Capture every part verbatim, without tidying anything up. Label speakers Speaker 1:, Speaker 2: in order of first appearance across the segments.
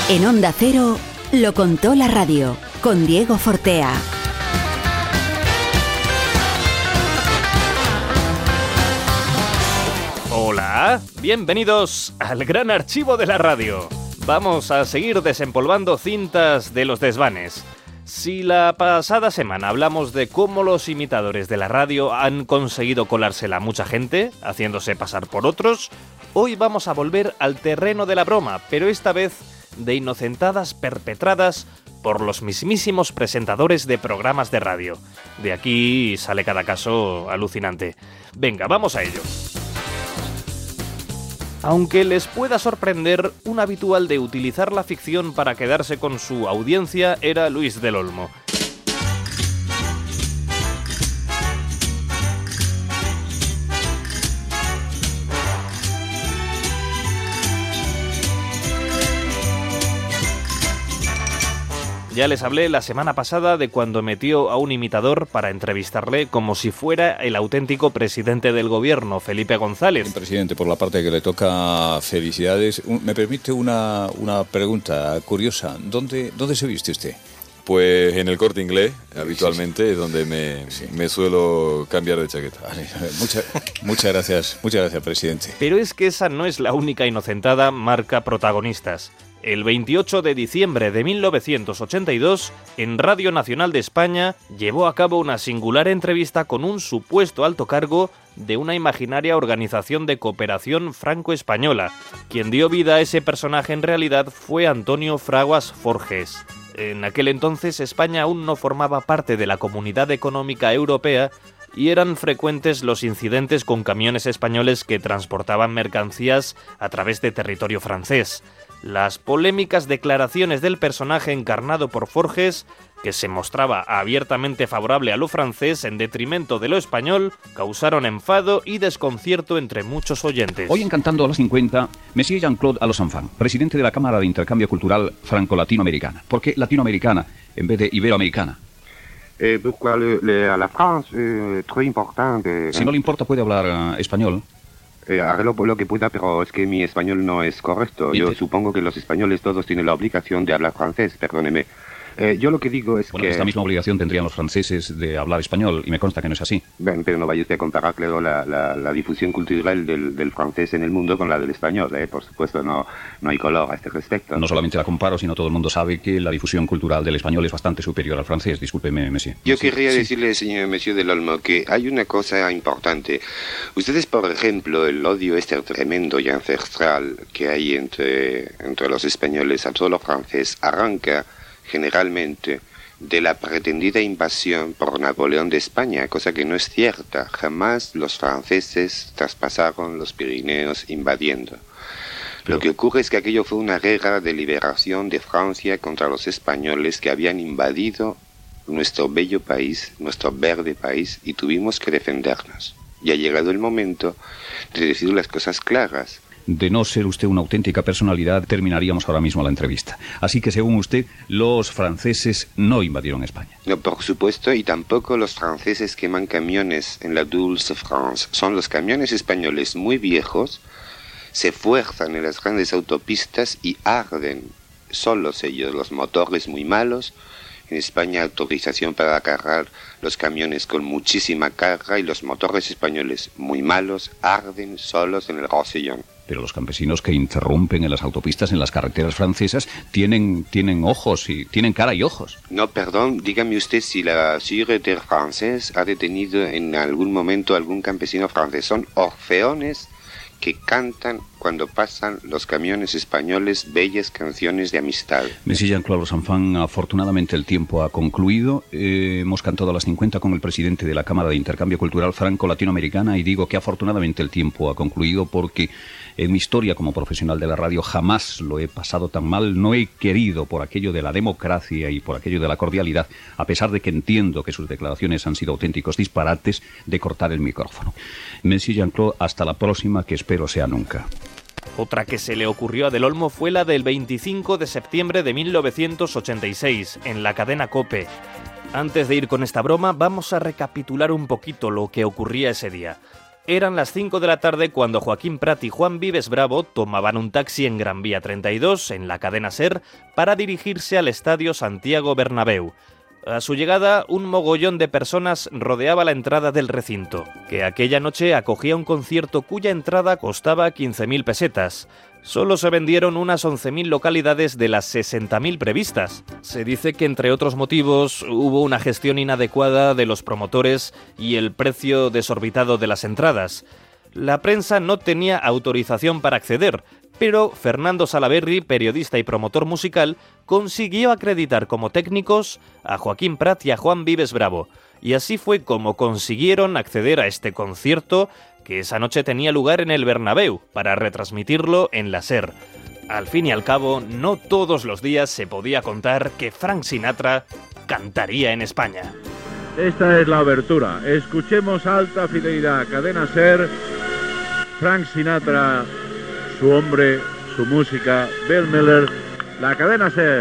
Speaker 1: En Onda Cero, lo contó la radio, con Diego Fortea.
Speaker 2: Hola, bienvenidos al gran archivo de la radio. Vamos a seguir desempolvando cintas de los desvanes. Si la pasada semana hablamos de cómo los imitadores de la radio han conseguido colársela a mucha gente, haciéndose pasar por otros, hoy vamos a volver al terreno de la broma, pero esta vez de inocentadas perpetradas por los mismísimos presentadores de programas de radio. De aquí sale cada caso alucinante. Venga, vamos a ello. Aunque les pueda sorprender, un habitual de utilizar la ficción para quedarse con su audiencia era Luis del Olmo. Ya les hablé la semana pasada de cuando metió a un imitador para entrevistarle como si fuera el auténtico presidente del gobierno, Felipe González.
Speaker 3: Presidente, por la parte que le toca, felicidades. ¿Me permite una, una pregunta curiosa? ¿Dónde, dónde se viste usted?
Speaker 4: Pues en el Corte Inglés, habitualmente, sí, sí. es donde me, sí. me suelo cambiar de chaqueta.
Speaker 3: Vale, muchas, muchas gracias, muchas gracias, presidente.
Speaker 2: Pero es que esa no es la única inocentada marca protagonistas. El veintiocho de diciembre de mil novecientos ochenta y dos, en Radio Nacional de España, llevó a cabo una singular entrevista con un supuesto alto cargo de una imaginaria organización de cooperación franco-española. Quien dio vida a ese personaje en realidad fue Antonio Fraguas Forges. En aquel entonces España aún no formaba parte de la Comunidad Económica Europea y eran frecuentes los incidentes con camiones españoles que transportaban mercancías a través de territorio francés. Las polémicas declaraciones del personaje encarnado por Forges, que se mostraba abiertamente favorable a lo francés en detrimento de lo español, causaron enfado y desconcierto entre muchos oyentes.
Speaker 5: Hoy en Cantando a las cincuenta, Monsieur Jean-Claude Alozanfan, presidente de la Cámara de Intercambio Cultural Franco-Latinoamericana. ¿Por qué latinoamericana en vez de iberoamericana?
Speaker 6: Eh, porque le, le, a la France es eh, muy importante.
Speaker 5: Si no le importa, puede hablar uh, español.
Speaker 6: Eh, hágalo por lo que pueda, pero es que mi español no es correcto. Yo supongo que los españoles todos tienen la obligación de hablar francés, perdóneme. Eh, yo lo que digo es
Speaker 5: bueno,
Speaker 6: que...
Speaker 5: esta misma obligación tendrían los franceses de hablar español, y me consta que no es así.
Speaker 6: Bien, pero no vaya usted a comparar, claro, la, la, la difusión cultural del, del francés en el mundo con la del español, ¿eh? Por supuesto, no, no hay color a este respecto.
Speaker 5: No solamente la comparo, sino todo el mundo sabe que la difusión cultural del español es bastante superior al francés. Discúlpeme, monsieur.
Speaker 6: Yo querría sí. decirle, señor monsieur del Olmo, que hay una cosa importante. Ustedes, por ejemplo, el odio este tremendo y ancestral que hay entre, entre los españoles al suelo francés arranca generalmente de la pretendida invasión por Napoleón de España, cosa que no es cierta. Jamás los franceses traspasaron los Pirineos invadiendo. Lo que ocurre es que aquello fue una guerra de liberación de Francia contra los españoles que habían invadido nuestro bello país, nuestro verde país, y tuvimos que defendernos. Y ha llegado el momento de decir las cosas claras.
Speaker 5: De no ser usted una auténtica personalidad, terminaríamos ahora mismo la entrevista. Así que, según usted, los franceses no invadieron España.
Speaker 6: No, por supuesto, y tampoco los franceses queman camiones en la Dulce France. Son los camiones españoles muy viejos, se fuerzan en las grandes autopistas y arden solos ellos, los motores muy malos. En España, autorización para cargar los camiones con muchísima carga y los motores españoles muy malos arden solos en el Rosellón.
Speaker 5: Pero los campesinos que interrumpen en las autopistas, en las carreteras francesas, tienen, tienen ojos, y tienen cara y ojos.
Speaker 6: No, perdón, dígame usted si la Sûreté francés ha detenido en algún momento a algún campesino francés. Son orfeones que cantan cuando pasan los camiones españoles bellas canciones de amistad.
Speaker 5: Monsieur Jean-Claude Alozanfan, afortunadamente el tiempo ha concluido. Eh, hemos cantado a las cincuenta con el presidente de la Cámara de Intercambio Cultural Franco-Latinoamericana y digo que afortunadamente el tiempo ha concluido porque en mi historia como profesional de la radio jamás lo he pasado tan mal. No he querido, por aquello de la democracia y por aquello de la cordialidad, a pesar de que entiendo que sus declaraciones han sido auténticos disparates, de cortar el micrófono. Monsieur Jean-Claude, hasta la próxima, que espero sea nunca.
Speaker 2: Otra que se le ocurrió a Del Olmo fue la del veinticinco de septiembre de mil novecientos ochenta y seis, en la cadena COPE. Antes de ir con esta broma, vamos a recapitular un poquito lo que ocurría ese día. Eran las cinco de la tarde cuando Joaquín Prat y Juan Vives Bravo tomaban un taxi en Gran Vía treinta y dos, en la cadena SER, para dirigirse al Estadio Santiago Bernabéu. A su llegada, un mogollón de personas rodeaba la entrada del recinto, que aquella noche acogía un concierto cuya entrada costaba quince mil pesetas. Solo se vendieron unas once mil localidades de las sesenta mil previstas. Se dice que, entre otros motivos, hubo una gestión inadecuada de los promotores y el precio desorbitado de las entradas. La prensa no tenía autorización para acceder, pero Fernando Salaberry, periodista y promotor musical, consiguió acreditar como técnicos a Joaquín Prat y a Juan Vives Bravo. Y así fue como consiguieron acceder a este concierto que esa noche tenía lugar en el Bernabéu, para retransmitirlo en la SER. Al fin y al cabo, no todos los días se podía contar que Frank Sinatra cantaría en España.
Speaker 7: Esta es la obertura. Escuchemos Alta Fidelidad, cadena SER, Frank Sinatra, su hombre, su música, Bill Miller, la cadena SER.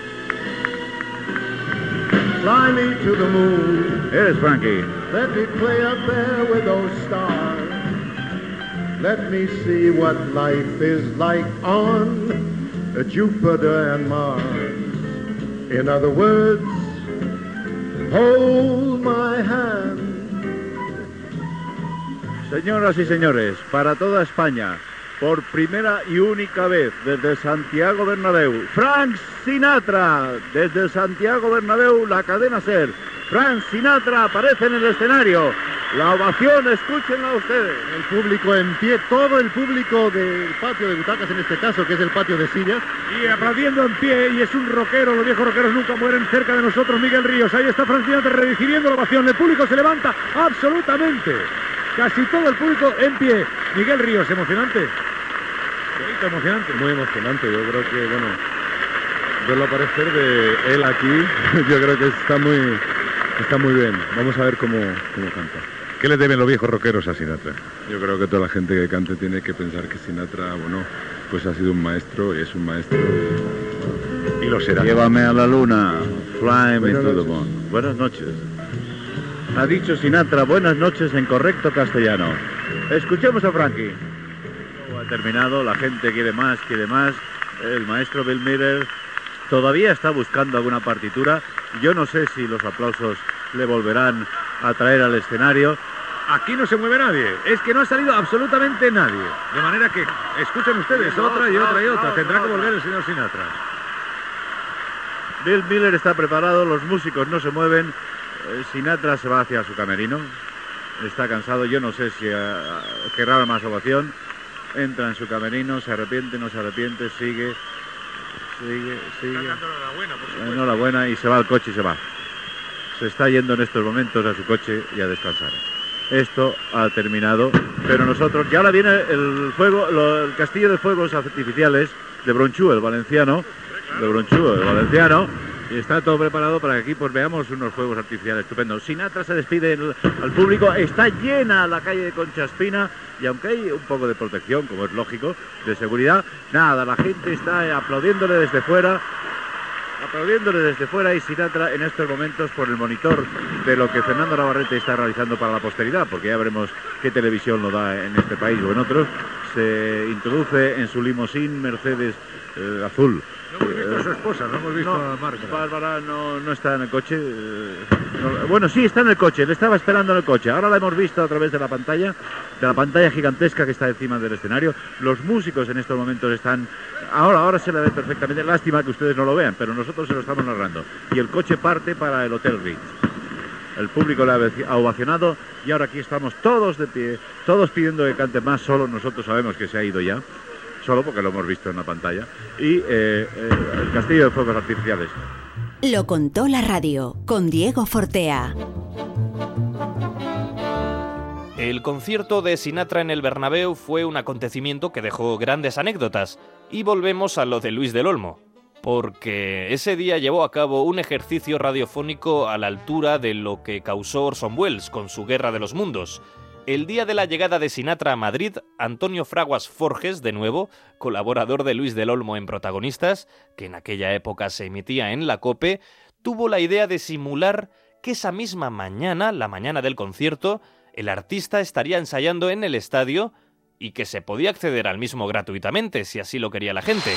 Speaker 8: Fly me to the moon.
Speaker 7: Eres Frankie.
Speaker 8: Let me play up there with those stars. Let me see what life is like on Jupiter and Mars. In other words, hold my hand.
Speaker 7: Señoras y señores, para toda España, por primera y única vez desde Santiago Bernabéu, Frank Sinatra, desde Santiago Bernabéu, la cadena SER. Frank Sinatra aparece en el escenario. La ovación, escúchenla ustedes.
Speaker 8: El público en pie, todo el público del patio de butacas en este caso, que es el patio de sillas.
Speaker 7: Y aplaudiendo en pie, y es un rockero, los viejos rockeros nunca mueren, cerca de nosotros Miguel Ríos. Ahí está Frank Sinatra recibiendo la ovación. El público se levanta absolutamente. Casi todo el público en pie. Miguel Ríos, emocionante. Bonito, emocionante.
Speaker 8: Muy emocionante, yo creo que, bueno, verlo aparecer de él aquí, yo creo que está muy, está muy bien. Vamos a ver cómo, cómo canta.
Speaker 7: ¿Qué le deben los viejos rockeros a Sinatra?
Speaker 8: Yo creo que toda la gente que cante tiene que pensar que Sinatra, bueno, pues ha sido un maestro y es un maestro.
Speaker 7: Y lo será.
Speaker 8: Llévame a la luna, fly me to the moon. Buenas noches.
Speaker 7: Ha dicho Sinatra, buenas noches en correcto castellano. Escuchemos a Frankie. Ha terminado, la gente quiere más, quiere más. El maestro Bill Miller todavía está buscando alguna partitura. Yo no sé si los aplausos le volverán a traer al escenario. Aquí no se mueve nadie, es que no ha salido absolutamente nadie. De manera que, escuchen ustedes, otra y otra y otra. Tendrá que volver el señor Sinatra. Bill Miller está preparado, los músicos no se mueven. Sinatra se va hacia su camerino. Está cansado, yo no sé si uh, querrá más ovación. Entra en su camerino, se arrepiente, no se arrepiente, sigue, sigue, sigue. Está dando enhorabuena, por supuesto. Enhorabuena, y se va al coche y se va. Se está yendo en estos momentos a su coche y a descansar. Esto ha terminado, pero nosotros, ya ahora viene el fuego, lo, el castillo de fuegos artificiales de Bronchú, el valenciano, de Bronchú, el valenciano. Y está todo preparado para que aquí pues veamos unos fuegos artificiales estupendos. Sinatra se despide el, al público, está llena la calle de Concha Espina, y aunque hay un poco de protección, como es lógico, de seguridad, nada, la gente está aplaudiéndole desde fuera, aplaudiéndole desde fuera, y Sinatra en estos momentos, por el monitor de lo que Fernando Navarrete está realizando para la posteridad, porque ya veremos qué televisión lo da en este país o en otros, se introduce en su limusín Mercedes eh, azul. No hemos visto a su esposa, no hemos visto no, a Marta. Bárbara no, no está en el coche. Eh, no, bueno, sí, está en el coche, le estaba esperando en el coche. Ahora la hemos visto a través de la pantalla, de la pantalla gigantesca que está encima del escenario. Los músicos en estos momentos están... Ahora, ahora se la ve perfectamente. Lástima que ustedes no lo vean, pero nosotros se lo estamos narrando. Y el coche parte para el Hotel Ritz. El público le ha ovacionado y ahora aquí estamos todos de pie, todos pidiendo que cante más. Solo nosotros sabemos que se ha ido ya. Solo porque lo hemos visto en la pantalla. Y eh, eh, el castillo de fuegos artificiales.
Speaker 1: Lo contó la radio con Diego Fortea.
Speaker 2: El concierto de Sinatra en el Bernabéu fue un acontecimiento que dejó grandes anécdotas. Y volvemos a lo de Luis del Olmo, porque ese día llevó a cabo un ejercicio radiofónico a la altura de lo que causó Orson Welles con su Guerra de los Mundos. El día de la llegada de Sinatra a Madrid, Antonio Fraguas Forges, de nuevo, colaborador de Luis del Olmo en Protagonistas, que en aquella época se emitía en la COPE, tuvo la idea de simular que esa misma mañana, la mañana del concierto, el artista estaría ensayando en el estadio y que se podía acceder al mismo gratuitamente, si así lo quería la gente.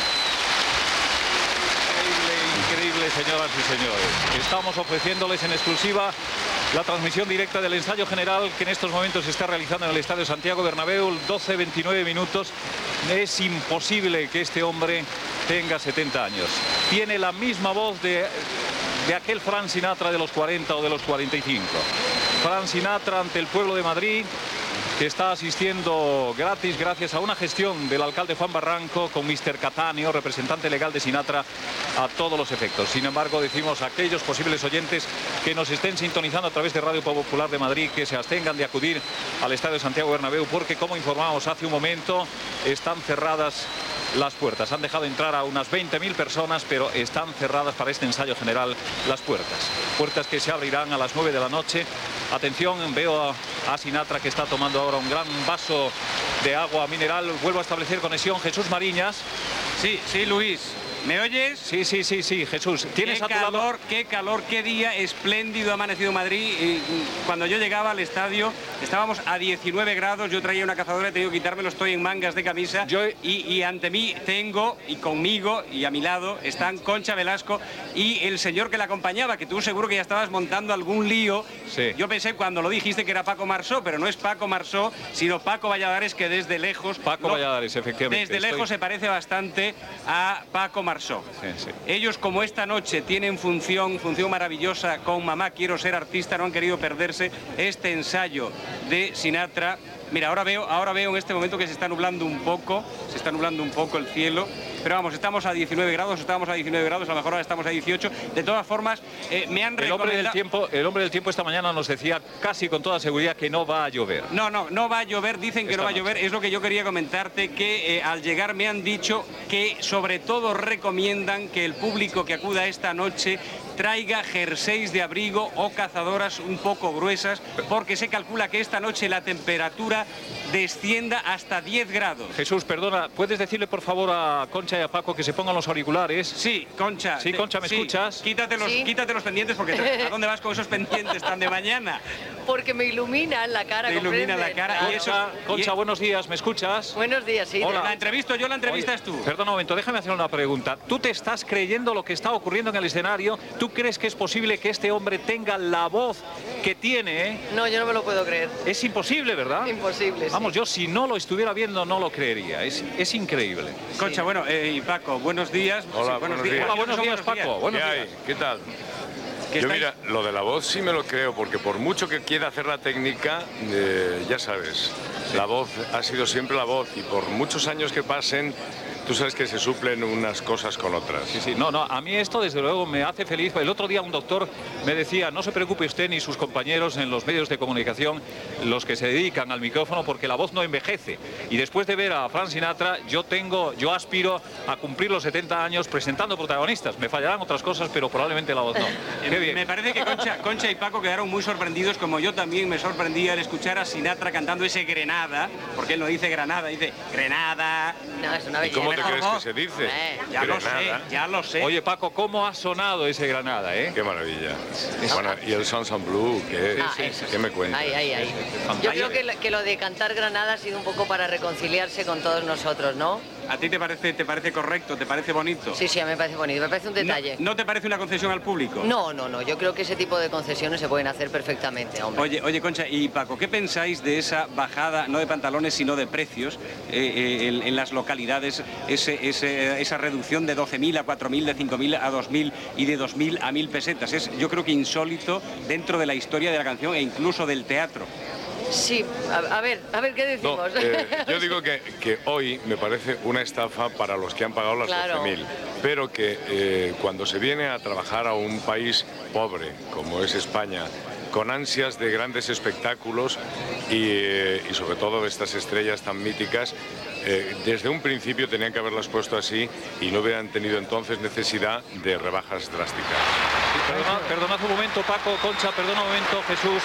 Speaker 9: Increíble, increíble, señoras y señores. Estamos ofreciéndoles en exclusiva la transmisión directa del ensayo general que en estos momentos se está realizando en el Estadio Santiago Bernabéu, doce veintinueve minutos. Es imposible que este hombre tenga setenta años. Tiene la misma voz de, de aquel Frank Sinatra de los cuarenta o de los cuarenta y cinco. Frank Sinatra ante el pueblo de Madrid, que está asistiendo gratis gracias a una gestión del alcalde Juan Barranco con mister Cattaneo, representante legal de Sinatra, a todos los efectos. Sin embargo, decimos a aquellos posibles oyentes que nos estén sintonizando a través de Radio Popular de Madrid que se abstengan de acudir al Estadio Santiago Bernabéu porque, como informábamos hace un momento, están cerradas las puertas. Han dejado entrar a unas veinte mil personas, pero están cerradas para este ensayo general las puertas. Puertas que se abrirán a las nueve de la noche. Atención, veo a, a Sinatra que está tomando ahora un gran vaso de agua mineral. Vuelvo a establecer conexión. Jesús Mariñas.
Speaker 10: Sí, sí, Luis. ¿Me oyes?
Speaker 9: Sí, sí, sí, sí, Jesús. ¿Tienes
Speaker 10: qué
Speaker 9: a tu
Speaker 10: calor,
Speaker 9: lado?
Speaker 10: qué calor, qué día espléndido ha amanecido Madrid. Y cuando yo llegaba al estadio estábamos a diecinueve grados, yo traía una cazadora, he tenido que quitármelo, estoy en mangas de camisa. Yo... Y, y ante mí tengo, y conmigo, y a mi lado, están Concha Velasco y el señor que la acompañaba, que tú seguro que ya estabas montando algún lío.
Speaker 9: Sí.
Speaker 10: Yo pensé cuando lo dijiste que era Paco Marsó, pero no es Paco Marsó, sino Paco Valladares, que desde lejos...
Speaker 9: Paco
Speaker 10: lo,
Speaker 9: Valladares, efectivamente.
Speaker 10: Desde
Speaker 9: estoy...
Speaker 10: lejos se parece bastante a Paco Marsó.
Speaker 9: Sí, sí.
Speaker 10: Ellos, como esta noche tienen función, función maravillosa con Mamá Quiero Ser Artista, no han querido perderse este ensayo de Sinatra. Mira, ahora veo, ahora veo en este momento que se está nublando un poco, se está nublando un poco el cielo, pero vamos, estamos a diecinueve grados, estábamos a diecinueve grados, a lo mejor ahora estamos a dieciocho. De todas formas, eh, me han
Speaker 9: el hombre del tiempo, el hombre del tiempo esta mañana nos decía casi con toda seguridad que no va a llover.
Speaker 10: No, no, no va a llover, dicen que
Speaker 9: esta
Speaker 10: no va a
Speaker 9: noche.
Speaker 10: llover, es lo que yo quería comentarte, que eh, al llegar me han dicho que sobre todo recomiendan que el público que acuda esta noche traiga jerseys de abrigo o cazadoras un poco gruesas, porque se calcula que esta noche la temperatura descienda hasta diez grados.
Speaker 9: Jesús, perdona, ¿puedes decirle por favor a Concha y a Paco que se pongan los auriculares?
Speaker 10: Sí, Concha.
Speaker 9: Sí, Concha, ¿me
Speaker 10: sí,
Speaker 9: escuchas?
Speaker 10: Quítate los,
Speaker 11: Sí.
Speaker 10: quítate los pendientes porque te- ¿a dónde vas con esos pendientes tan de mañana?
Speaker 11: Porque me iluminan la cara.
Speaker 10: Te ilumina la
Speaker 11: ¿comprenden?
Speaker 10: cara
Speaker 11: Claro.
Speaker 10: y eso...
Speaker 9: Concha, Concha,
Speaker 10: y-
Speaker 9: buenos días, ¿me escuchas?
Speaker 11: Buenos días, sí.
Speaker 9: Hola.
Speaker 10: La entrevisto yo, la entrevistas tú.
Speaker 9: Perdona un momento, déjame hacer una pregunta. ¿Tú te estás creyendo lo que está ocurriendo en el escenario? ¿Tú crees que es posible que este hombre tenga la voz que tiene? ¿eh?
Speaker 11: No, yo no me lo puedo creer.
Speaker 9: Es imposible, ¿verdad?
Speaker 11: Imposible, sí.
Speaker 9: Vamos, yo si no lo estuviera viendo no lo creería. Es, es increíble.
Speaker 10: Concha, bueno, eh, y Paco, buenos días.
Speaker 12: Hola,
Speaker 10: Sí,
Speaker 12: buenos días.
Speaker 9: Hola, buenos
Speaker 10: Son
Speaker 9: días, Paco. Buenos
Speaker 12: ¿Qué
Speaker 9: días.
Speaker 12: hay? ¿Qué tal?
Speaker 10: ¿Qué
Speaker 12: Yo
Speaker 10: estáis?
Speaker 12: mira, lo de la voz sí me lo creo, porque por mucho que quiera hacer la técnica, eh, ya sabes, la voz ha sido siempre la voz y por muchos años que pasen, tú sabes que se suplen unas cosas con otras.
Speaker 9: Sí, sí, no, no, a mí esto desde luego me hace feliz. El otro día un doctor me decía, no se preocupe usted ni sus compañeros en los medios de comunicación, los que se dedican al micrófono, porque la voz no envejece. Y después de ver a Frank Sinatra, yo tengo, yo aspiro a cumplir los setenta años presentando protagonistas. Me fallarán otras cosas, pero probablemente la voz no. Qué bien.
Speaker 10: Me parece que Concha, Concha y Paco quedaron muy sorprendidos, como yo también me sorprendí al escuchar a Sinatra cantando ese Grenada, porque él no dice Granada, dice Grenada.
Speaker 11: No, es una
Speaker 12: ¿Y cómo te
Speaker 11: belleza.
Speaker 12: crees que se dice?
Speaker 11: Eh,
Speaker 10: Ya lo sé,
Speaker 12: Grenada.
Speaker 10: ya lo sé.
Speaker 9: Oye, Paco, ¿cómo ha sonado ese Granada, eh?
Speaker 12: Qué maravilla. Bueno, y el Sons and Blue, ¿qué,
Speaker 11: Ah, eso.
Speaker 12: ¿qué me cuentas?
Speaker 11: Ay, ay, ay. Yo creo que lo, que lo de cantar Granada ha sido un poco para reconciliarse con todos nosotros, ¿no?
Speaker 10: ¿A ti te parece, te parece correcto, te parece bonito?
Speaker 11: Sí, sí, a mí me parece bonito, me parece un detalle.
Speaker 10: ¿No, ¿no te parece una concesión al público?
Speaker 11: No, no, no, yo creo que ese tipo de concesiones se pueden hacer perfectamente, hombre.
Speaker 10: Oye, oye, Concha y Paco, ¿qué pensáis de esa bajada, no de pantalones, sino de precios eh, eh, en, en las localidades? Ese, ese, esa reducción de doce mil a cuatro mil, de cinco mil a dos mil y de dos mil a mil pesetas. Es, yo creo que insólito dentro de la historia de la canción e incluso del teatro.
Speaker 11: Sí, a, a ver, a ver qué
Speaker 12: No,
Speaker 11: decimos.
Speaker 12: eh, yo digo que, que hoy me parece una estafa para los que han pagado las
Speaker 11: Claro.
Speaker 12: doce mil, pero que eh, cuando se viene a trabajar a un país pobre como es España, con ansias de grandes espectáculos y, eh, y sobre todo de estas estrellas tan míticas, eh, desde un principio tenían que haberlas puesto así y no hubieran tenido entonces necesidad de rebajas drásticas.
Speaker 9: Perdona, perdonad un momento, Paco, Concha, perdona un momento, Jesús.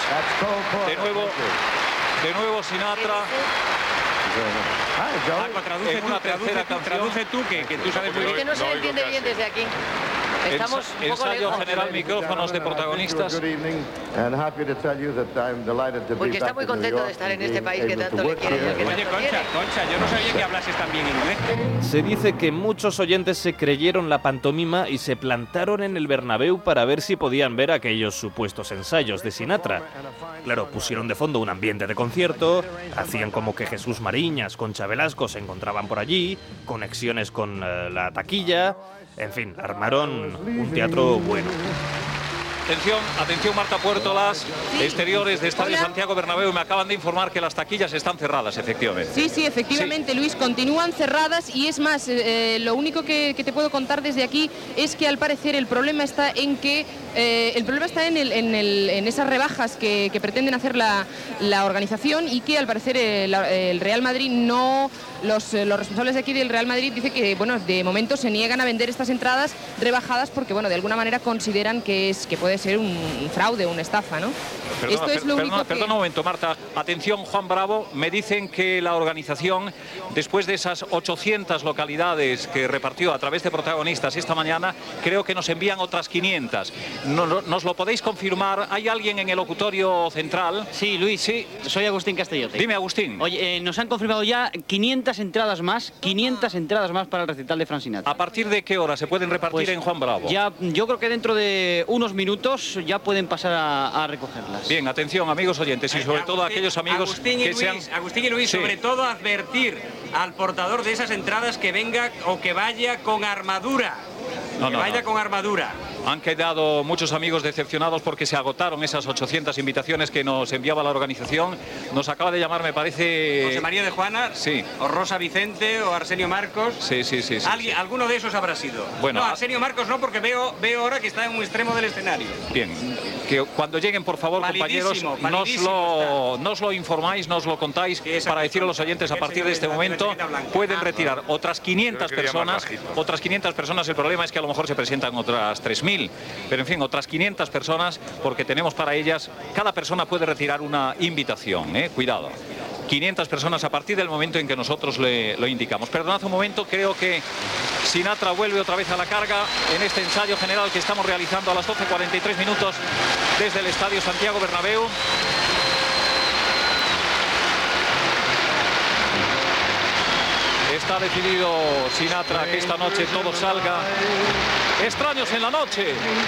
Speaker 9: De nuevo, de nuevo Sinatra.
Speaker 10: Paco, traduce
Speaker 9: En
Speaker 10: tú,
Speaker 9: una
Speaker 10: traduce
Speaker 9: tercera
Speaker 10: tú,
Speaker 9: canción.
Speaker 10: traduce tú, que, que tú sabes muy
Speaker 11: Es
Speaker 10: bien.
Speaker 11: que no se
Speaker 12: no
Speaker 11: le
Speaker 12: oigo
Speaker 11: entiende bien
Speaker 12: casi.
Speaker 11: desde aquí. Estamos un poco
Speaker 9: ensayo
Speaker 11: lejos.
Speaker 9: general, micrófonos de protagonistas.
Speaker 11: Porque está muy contento de estar en este país que tanto le quiere. Que
Speaker 10: Oye, Concha, Concha, yo no sabía que hablases tan bien inglés.
Speaker 2: Se dice que muchos oyentes se creyeron la pantomima y se plantaron en el Bernabéu para ver si podían ver aquellos supuestos ensayos de Sinatra. Claro, pusieron de fondo un ambiente de concierto, hacían como que Jesús Mariñas, Concha Velasco se encontraban por allí, conexiones con uh, la taquilla, en fin, armaron un teatro bueno.
Speaker 9: Atención, atención Marta Puertolas,
Speaker 13: Sí.
Speaker 9: exteriores de Estadio
Speaker 13: Hola.
Speaker 9: Santiago Bernabéu, me acaban de informar que las taquillas están cerradas, efectivamente.
Speaker 13: Sí, sí, efectivamente, Luis, continúan cerradas y es más, eh, lo único que, que te puedo contar desde aquí es que al parecer el problema está en que eh, el problema está en, el, en, el, en esas rebajas que, que pretenden hacer la, la organización y que al parecer el, el Real Madrid no, los, los responsables de aquí del Real Madrid dicen que bueno, de momento se niegan a vender estas entradas rebajadas porque bueno, de alguna manera consideran que es que puede ser un fraude, una estafa, ¿no?
Speaker 9: Perdona,
Speaker 13: Esto es
Speaker 9: per-
Speaker 13: lo
Speaker 9: perdona,
Speaker 13: único que...
Speaker 9: perdona un momento, Marta. Atención, Juan Bravo. Me dicen que la organización, después de esas ochocientas localidades que repartió a través de protagonistas esta mañana, creo que nos envían otras quinientas. No- no- ¿Nos lo podéis confirmar? ¿Hay alguien en el locutorio central?
Speaker 14: Sí, Luis,
Speaker 9: Sí.
Speaker 14: soy Agustín Castellote.
Speaker 9: Dime, Agustín.
Speaker 14: Oye, eh, nos han confirmado ya quinientas entradas más, quinientas entradas más para el recital de Frank Sinatra.
Speaker 9: ¿A partir de qué hora se pueden repartir
Speaker 14: Pues
Speaker 9: en Juan Bravo?
Speaker 14: Ya, yo creo que dentro de unos minutos ya pueden pasar a, a recogerlas.
Speaker 9: Bien, atención, amigos oyentes, y sobre todo a aquellos amigos
Speaker 10: Agustín y
Speaker 9: que
Speaker 10: Luis,
Speaker 9: sean...
Speaker 10: Agustín y Luis,
Speaker 9: Sí.
Speaker 10: sobre todo advertir al portador de esas entradas que venga o que vaya con armadura.
Speaker 9: No,
Speaker 10: que
Speaker 9: no,
Speaker 10: vaya
Speaker 9: no.
Speaker 10: con armadura.
Speaker 9: Han quedado muchos amigos decepcionados porque se agotaron esas ochocientas invitaciones que nos enviaba la organización. Nos acaba de llamar, me parece...
Speaker 10: José María de Juana,
Speaker 9: Sí.
Speaker 10: o Rosa Vicente, o Arsenio Marcos.
Speaker 9: Sí, sí, sí. sí,
Speaker 10: Alguien-
Speaker 9: sí.
Speaker 10: Alguno de esos habrá sido.
Speaker 9: Bueno,
Speaker 10: no,
Speaker 9: a-
Speaker 10: Arsenio Marcos no, porque veo, veo ahora que está en un extremo del escenario.
Speaker 9: Bien, que cuando lleguen, por favor, compañeros,
Speaker 10: Palidísimo,
Speaker 9: nos
Speaker 10: palidísimo
Speaker 9: lo, nos lo informáis, nos lo contáis,
Speaker 10: esa
Speaker 9: para decir a los oyentes a
Speaker 10: ese
Speaker 9: partir
Speaker 10: de
Speaker 9: de este
Speaker 10: la
Speaker 9: momento
Speaker 10: chaqueta blanca.
Speaker 9: pueden
Speaker 10: Ah.
Speaker 9: retirar otras quinientas
Speaker 12: Yo quería más
Speaker 9: personas,
Speaker 12: bajito.
Speaker 9: otras quinientas personas. El problema es que a lo mejor se presentan otras tres mil, pero en fin, otras quinientas personas, porque tenemos para ellas, cada persona puede retirar una invitación, ¿eh? Cuidado. quinientas personas a partir del momento en que nosotros le, lo indicamos. Perdonad un momento, creo que Sinatra vuelve otra vez a la carga en este ensayo general que estamos realizando a las doce cuarenta y tres minutos desde el Estadio Santiago Bernabéu. Está decidido Sinatra que esta noche todo salga. Extraños en la noche.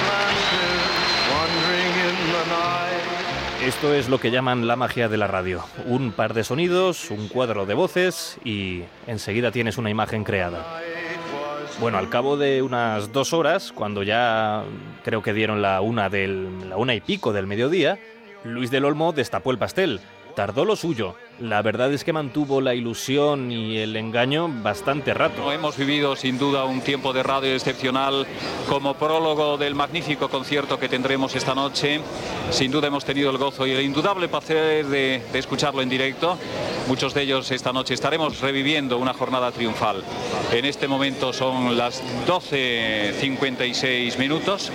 Speaker 2: Esto es lo que llaman la magia de la radio. Un par de sonidos, un cuadro de voces y enseguida tienes una imagen creada. Bueno, al cabo de unas dos horas, cuando ya creo que dieron la una, del, la una y pico del mediodía, Luis del Olmo destapó el pastel. Tardó lo suyo. La verdad es que mantuvo la ilusión y el engaño bastante rato.
Speaker 9: No, hemos vivido sin duda un tiempo de radio excepcional como prólogo del magnífico concierto que tendremos esta noche. Sin duda hemos tenido el gozo y el indudable placer de, de escucharlo en directo. Muchos de ellos esta noche estaremos reviviendo una jornada triunfal. En este momento son las doce cincuenta y seis minutos.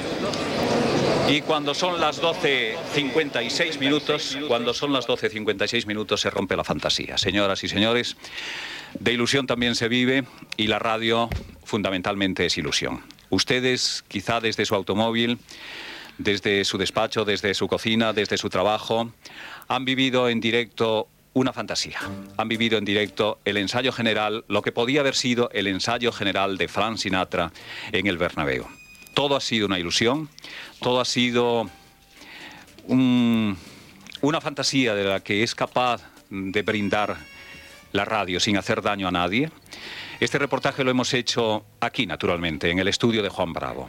Speaker 9: Y cuando son las doce cincuenta y seis minutos, cuando son las doce cincuenta y seis minutos se rompe la fantasía. Señoras y señores, de ilusión también se vive y la radio fundamentalmente es ilusión. Ustedes, quizá desde su automóvil, desde su despacho, desde su cocina, desde su trabajo, han vivido en directo una fantasía. Han vivido en directo el ensayo general, lo que podía haber sido el ensayo general de Frank Sinatra en el Bernabéu. Todo ha sido una ilusión, todo ha sido un, una fantasía de la que es capaz de brindar la radio sin hacer daño a nadie. Este reportaje lo hemos hecho aquí, naturalmente, en el estudio de Juan Bravo.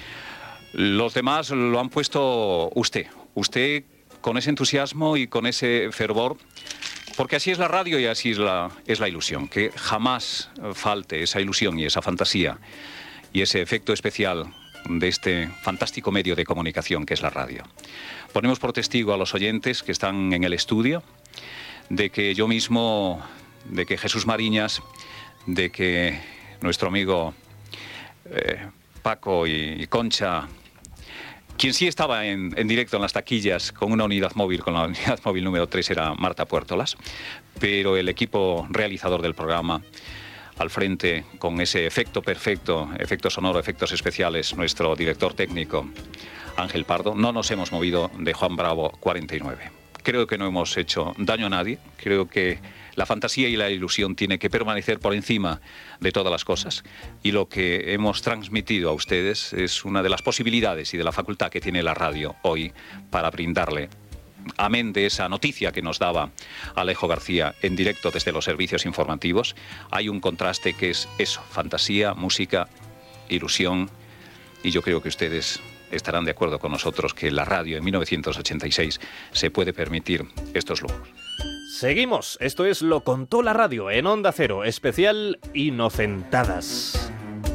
Speaker 9: Los demás lo han puesto usted, usted con ese entusiasmo y con ese fervor, porque así es la radio y así es la, es la ilusión, que jamás falte esa ilusión y esa fantasía y ese efecto especial de este fantástico medio de comunicación que es la radio. Ponemos por testigo a los oyentes que están en el estudio de que yo mismo, de que Jesús Mariñas, de que nuestro amigo eh, Paco y, y Concha, quien sí estaba en, en directo en las taquillas con una unidad móvil, con la unidad móvil número tres era Marta Puertolas, pero el equipo realizador del programa
Speaker 5: al frente con ese efecto perfecto, efecto sonoro, efectos especiales, nuestro director técnico Ángel Pardo. No nos hemos movido de Juan Bravo cuarenta y nueve. Creo que no hemos hecho daño a nadie. Creo que la fantasía y la ilusión tiene que permanecer por encima de todas las cosas. Y lo que hemos transmitido a ustedes es una de las posibilidades y de la facultad que tiene la radio hoy para brindarle, amén de esa noticia que nos daba Alejo García en directo desde los servicios informativos, hay un contraste que es eso: fantasía, música, ilusión. Y yo creo que ustedes estarán de acuerdo con nosotros que la radio en mil novecientos ochenta y seis se puede permitir estos lujos.
Speaker 2: Seguimos, esto es Lo Contó la Radio en Onda Cero, especial Inocentadas.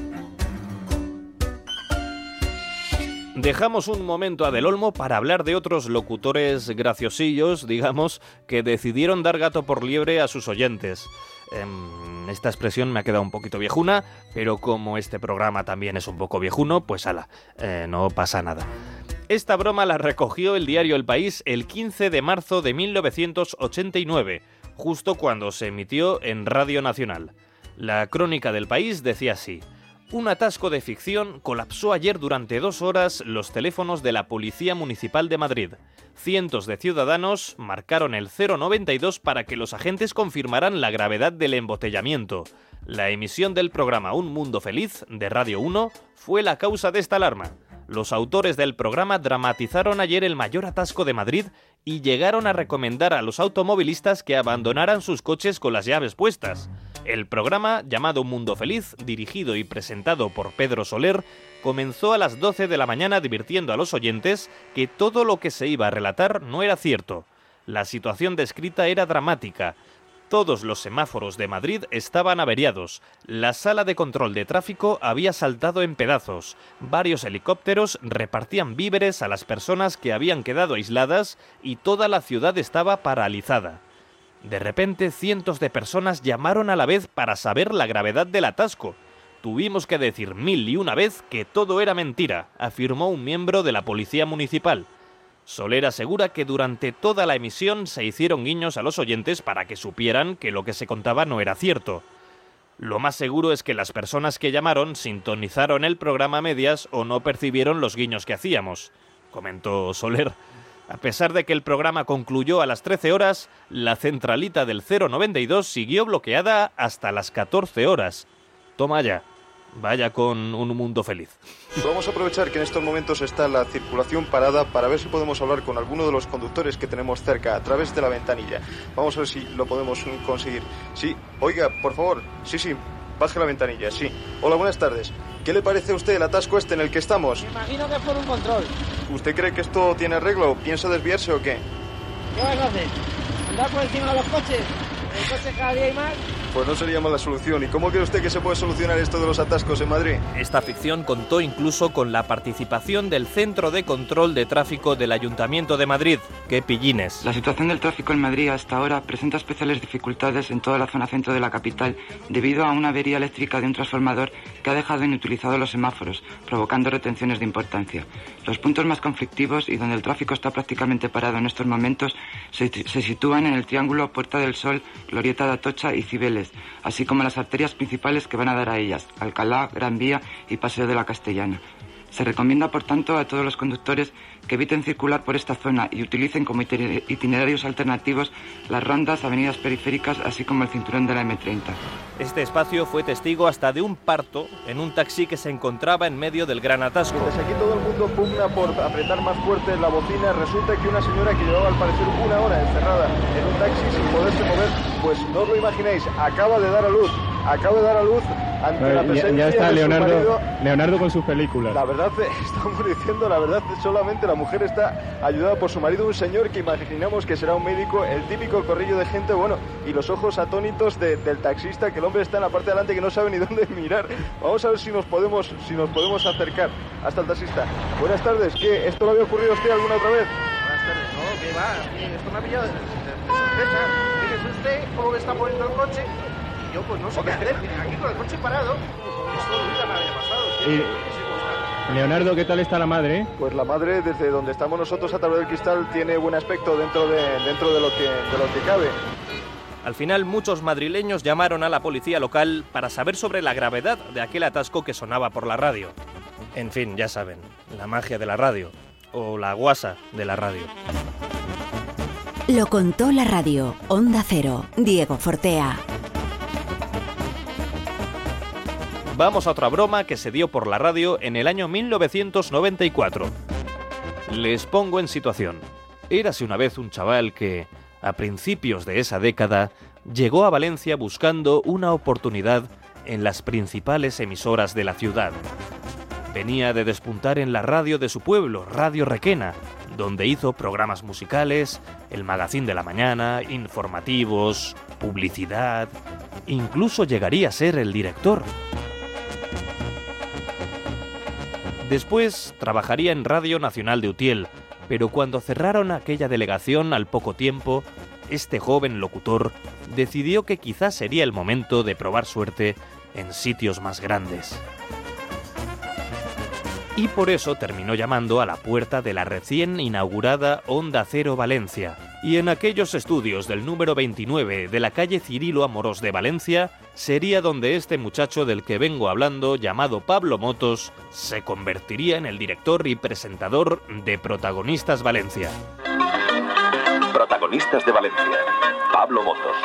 Speaker 2: Dejamos un momento a Del Olmo para hablar de otros locutores graciosillos, digamos, que decidieron dar gato por liebre a sus oyentes. Eh, esta expresión me ha quedado un poquito viejuna, pero como este programa también es un poco viejuno, pues ala, eh, no pasa nada. Esta broma la recogió el diario El País el quince de marzo de mil novecientos ochenta y nueve, justo cuando se emitió en Radio Nacional. La crónica del País decía así: un atasco de ficción colapsó ayer durante dos horas los teléfonos de la Policía Municipal de Madrid. Cientos de ciudadanos marcaron el cero noventa y dos para que los agentes confirmaran la gravedad del embotellamiento. La emisión del programa Un Mundo Feliz de Radio uno fue la causa de esta alarma. Los autores del programa dramatizaron ayer el mayor atasco de Madrid y llegaron a recomendar a los automovilistas que abandonaran sus coches con las llaves puestas. El programa, llamado Un Mundo Feliz, dirigido y presentado por Pedro Soler, comenzó a las doce de la mañana advirtiendo a los oyentes que todo lo que se iba a relatar no era cierto. La situación descrita era dramática. Todos los semáforos de Madrid estaban averiados. La sala de control de tráfico había saltado en pedazos. Varios helicópteros repartían víveres a las personas que habían quedado aisladas y toda la ciudad estaba paralizada. De repente, cientos de personas llamaron a la vez para saber la gravedad del atasco. Tuvimos que decir mil y una vez que todo era mentira, afirmó un miembro de la Policía Municipal. Soler asegura que durante toda la emisión se hicieron guiños a los oyentes para que supieran que lo que se contaba no era cierto. Lo más seguro es que las personas que llamaron sintonizaron el programa a medias o no percibieron los guiños que hacíamos, comentó Soler. A pesar de que el programa concluyó a las trece horas, la centralita del cero noventa y dos siguió bloqueada hasta las catorce horas. Toma ya. Vaya con Un Mundo Feliz.
Speaker 15: Vamos a aprovechar que en estos momentos está la circulación parada para ver si podemos hablar con alguno de los conductores que tenemos cerca a través de la ventanilla. Vamos a ver si lo podemos conseguir. Sí, oiga, por favor, sí, sí, baje la ventanilla, sí. Hola, buenas tardes. ¿Qué le parece a usted el atasco este en el que estamos?
Speaker 16: Me imagino que es por un control.
Speaker 15: ¿Usted cree que esto tiene arreglo? ¿Piensa desviarse o qué?
Speaker 16: ¿Qué vas a hacer? ¿Andar por encima de los coches? ¿El coche cada día hay más?
Speaker 15: Pues no sería mala solución. ¿Y cómo cree usted que se puede solucionar esto de los atascos en Madrid?
Speaker 2: Esta ficción contó incluso con la participación del Centro de Control de Tráfico del Ayuntamiento de Madrid. ¡Qué pillines!
Speaker 17: La situación del tráfico en Madrid hasta ahora presenta especiales dificultades en toda la zona centro de la capital debido a una avería eléctrica de un transformador que ha dejado inutilizados los semáforos, provocando retenciones de importancia. Los puntos más conflictivos y donde el tráfico está prácticamente parado en estos momentos se, se sitúan en el triángulo Puerta del Sol, Glorieta de Atocha y Cibeles, así como las arterias principales que van a dar a ellas, Alcalá, Gran Vía y Paseo de la Castellana. Se recomienda, por tanto, a todos los conductores que eviten circular por esta zona y utilicen como itinerarios alternativos las rondas, avenidas periféricas, así como el cinturón de la eme treinta.
Speaker 2: Este espacio fue testigo hasta de un parto en un taxi que se encontraba en medio del gran atasco.
Speaker 15: Desde aquí todo el mundo pugna por apretar más fuerte la bocina. Resulta que una señora que llevaba al parecer una hora encerrada en un taxi sin poderse mover, pues no os lo imagináis, acaba de dar a luz. Acaba de dar a luz ante
Speaker 18: ver,
Speaker 15: la presencia
Speaker 18: ya, ya está
Speaker 15: de
Speaker 18: Leonardo,
Speaker 15: su marido.
Speaker 18: Leonardo con sus películas.
Speaker 15: La verdad, estamos diciendo, la verdad, solamente la mujer está ayudada por su marido, un señor que imaginamos que será un médico, el típico corrillo de gente, bueno, y los ojos atónitos de, del taxista, que el hombre está en la parte de adelante que no sabe ni dónde mirar. Vamos a ver si nos podemos, si nos podemos acercar hasta el taxista. Buenas tardes, ¿qué? ¿Esto le había ocurrido a usted alguna otra vez?
Speaker 19: Buenas tardes, no, ¿qué va? Esto me ha pillado de, de, de sorpresa. Fíjese usted cómo me está poniendo el coche. Yo pues no sé qué hacer, aquí con el coche parado. Esto nunca me había pasado.
Speaker 18: Y, Leonardo, ¿qué tal está la madre?
Speaker 15: Pues la madre, desde donde estamos nosotros a través del cristal, tiene buen aspecto dentro de, dentro de, lo, que, de lo que cabe.
Speaker 2: Al final, muchos madrileños llamaron a la policía local para saber sobre la gravedad de aquel atasco que sonaba por la radio. En fin, ya saben, la magia de la radio, o la guasa de la radio.
Speaker 1: Lo contó la radio. Onda Cero. Diego Fortea.
Speaker 2: Vamos a otra broma que se dio por la radio en el año mil novecientos noventa y cuatro. Les pongo en situación. Érase una vez un chaval que, a principios de esa década, llegó a Valencia buscando una oportunidad en las principales emisoras de la ciudad. Venía de despuntar en la radio de su pueblo, Radio Requena, donde hizo programas musicales, el Magazín de la Mañana, informativos, publicidad. Incluso llegaría a ser el director. Después trabajaría en Radio Nacional de Utiel, pero cuando cerraron aquella delegación al poco tiempo, este joven locutor decidió que quizás sería el momento de probar suerte en sitios más grandes. Y por eso terminó llamando a la puerta de la recién inaugurada Onda Cero Valencia. Y en aquellos estudios del número veintinueve de la calle Cirilo Amorós de Valencia, sería donde este muchacho del que vengo hablando, llamado Pablo Motos, se convertiría en el director y presentador de Protagonistas Valencia.
Speaker 20: Protagonistas de Valencia. Pablo Motos.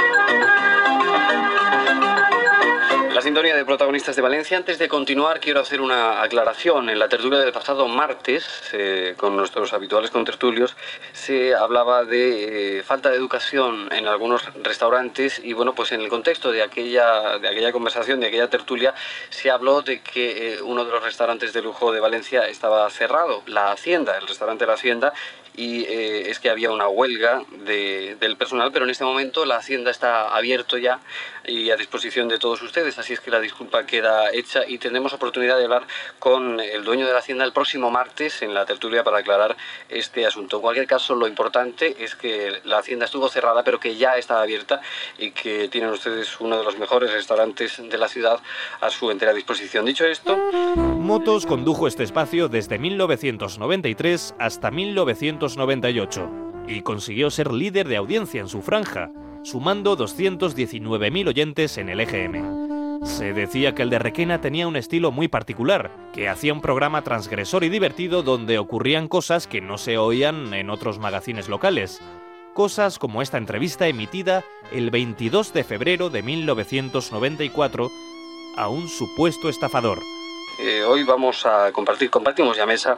Speaker 21: La sintonía de Protagonistas de Valencia. Antes de continuar, quiero hacer una aclaración. En la tertulia del pasado martes, eh, con nuestros habituales contertulios, se hablaba de eh, falta de educación en algunos restaurantes y, bueno, pues en el contexto de aquella, de aquella conversación, de aquella tertulia, se habló de que eh, uno de los restaurantes de lujo de Valencia estaba cerrado, la Hacienda, el restaurante La Hacienda, y eh, es que había una huelga de, del personal, pero en este momento la Hacienda está abierto ya y a disposición de todos ustedes, así es que la disculpa queda hecha y tendremos oportunidad de hablar con el dueño de la Hacienda el próximo martes en la tertulia para aclarar este asunto. En cualquier caso, lo importante es que la Hacienda estuvo cerrada, pero que ya está abierta y que tienen ustedes uno de los mejores restaurantes de la ciudad a su entera disposición. Dicho esto...
Speaker 2: Motos condujo este espacio desde mil novecientos noventa y tres hasta mil novecientos noventa y ocho y consiguió ser líder de audiencia en su franja, sumando doscientos diecinueve mil oyentes en el E G M. Se decía que el de Requena tenía un estilo muy particular, que hacía un programa transgresor y divertido donde ocurrían cosas que no se oían en otros magazines locales. Cosas como esta entrevista emitida el veintidós de febrero de mil novecientos noventa y cuatro a un supuesto estafador.
Speaker 21: Eh, hoy vamos a compartir, compartimos ya mesa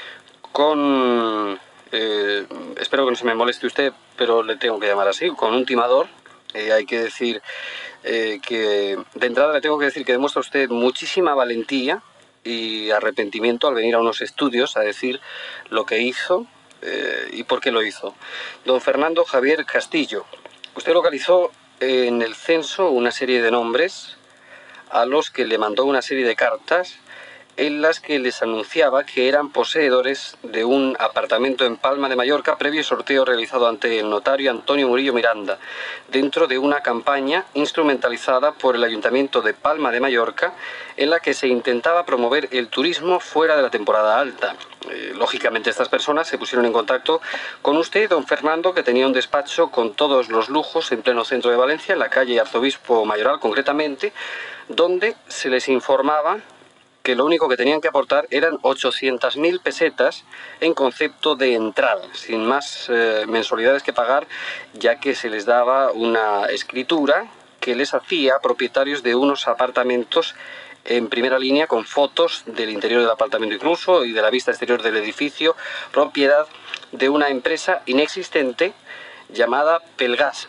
Speaker 21: con... Eh, espero que no se me moleste usted, pero le tengo que llamar así, con un timador. Eh, hay que decir eh, que de entrada le tengo que decir que demuestra usted muchísima valentía y arrepentimiento al venir a unos estudios a decir lo que hizo eh, y por qué lo hizo. Don Fernando Javier Castillo, usted localizó en el censo una serie de nombres a los que le mandó una serie de cartas en las que les anunciaba que eran poseedores de un apartamento en Palma de Mallorca previo sorteo realizado ante el notario Antonio Murillo Miranda, dentro de una campaña instrumentalizada por el Ayuntamiento de Palma de Mallorca en la que se intentaba promover el turismo fuera de la temporada alta. Eh, lógicamente estas personas se pusieron en contacto con usted, don Fernando, que tenía un despacho con todos los lujos en pleno centro de Valencia, en la calle Arzobispo Mayoral concretamente, donde se les informaba que lo único que tenían que aportar eran ochocientas mil pesetas en concepto de entrada, sin más eh, mensualidades que pagar, ya que se les daba una escritura que les hacía propietarios de unos apartamentos en primera línea con fotos del interior del apartamento incluso y de la vista exterior del edificio, propiedad de una empresa inexistente llamada Pelgasa.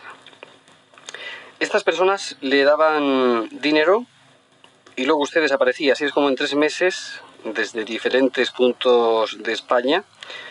Speaker 21: Estas personas le daban dinero y luego usted desaparecía. Así es como en tres meses, desde diferentes puntos de España,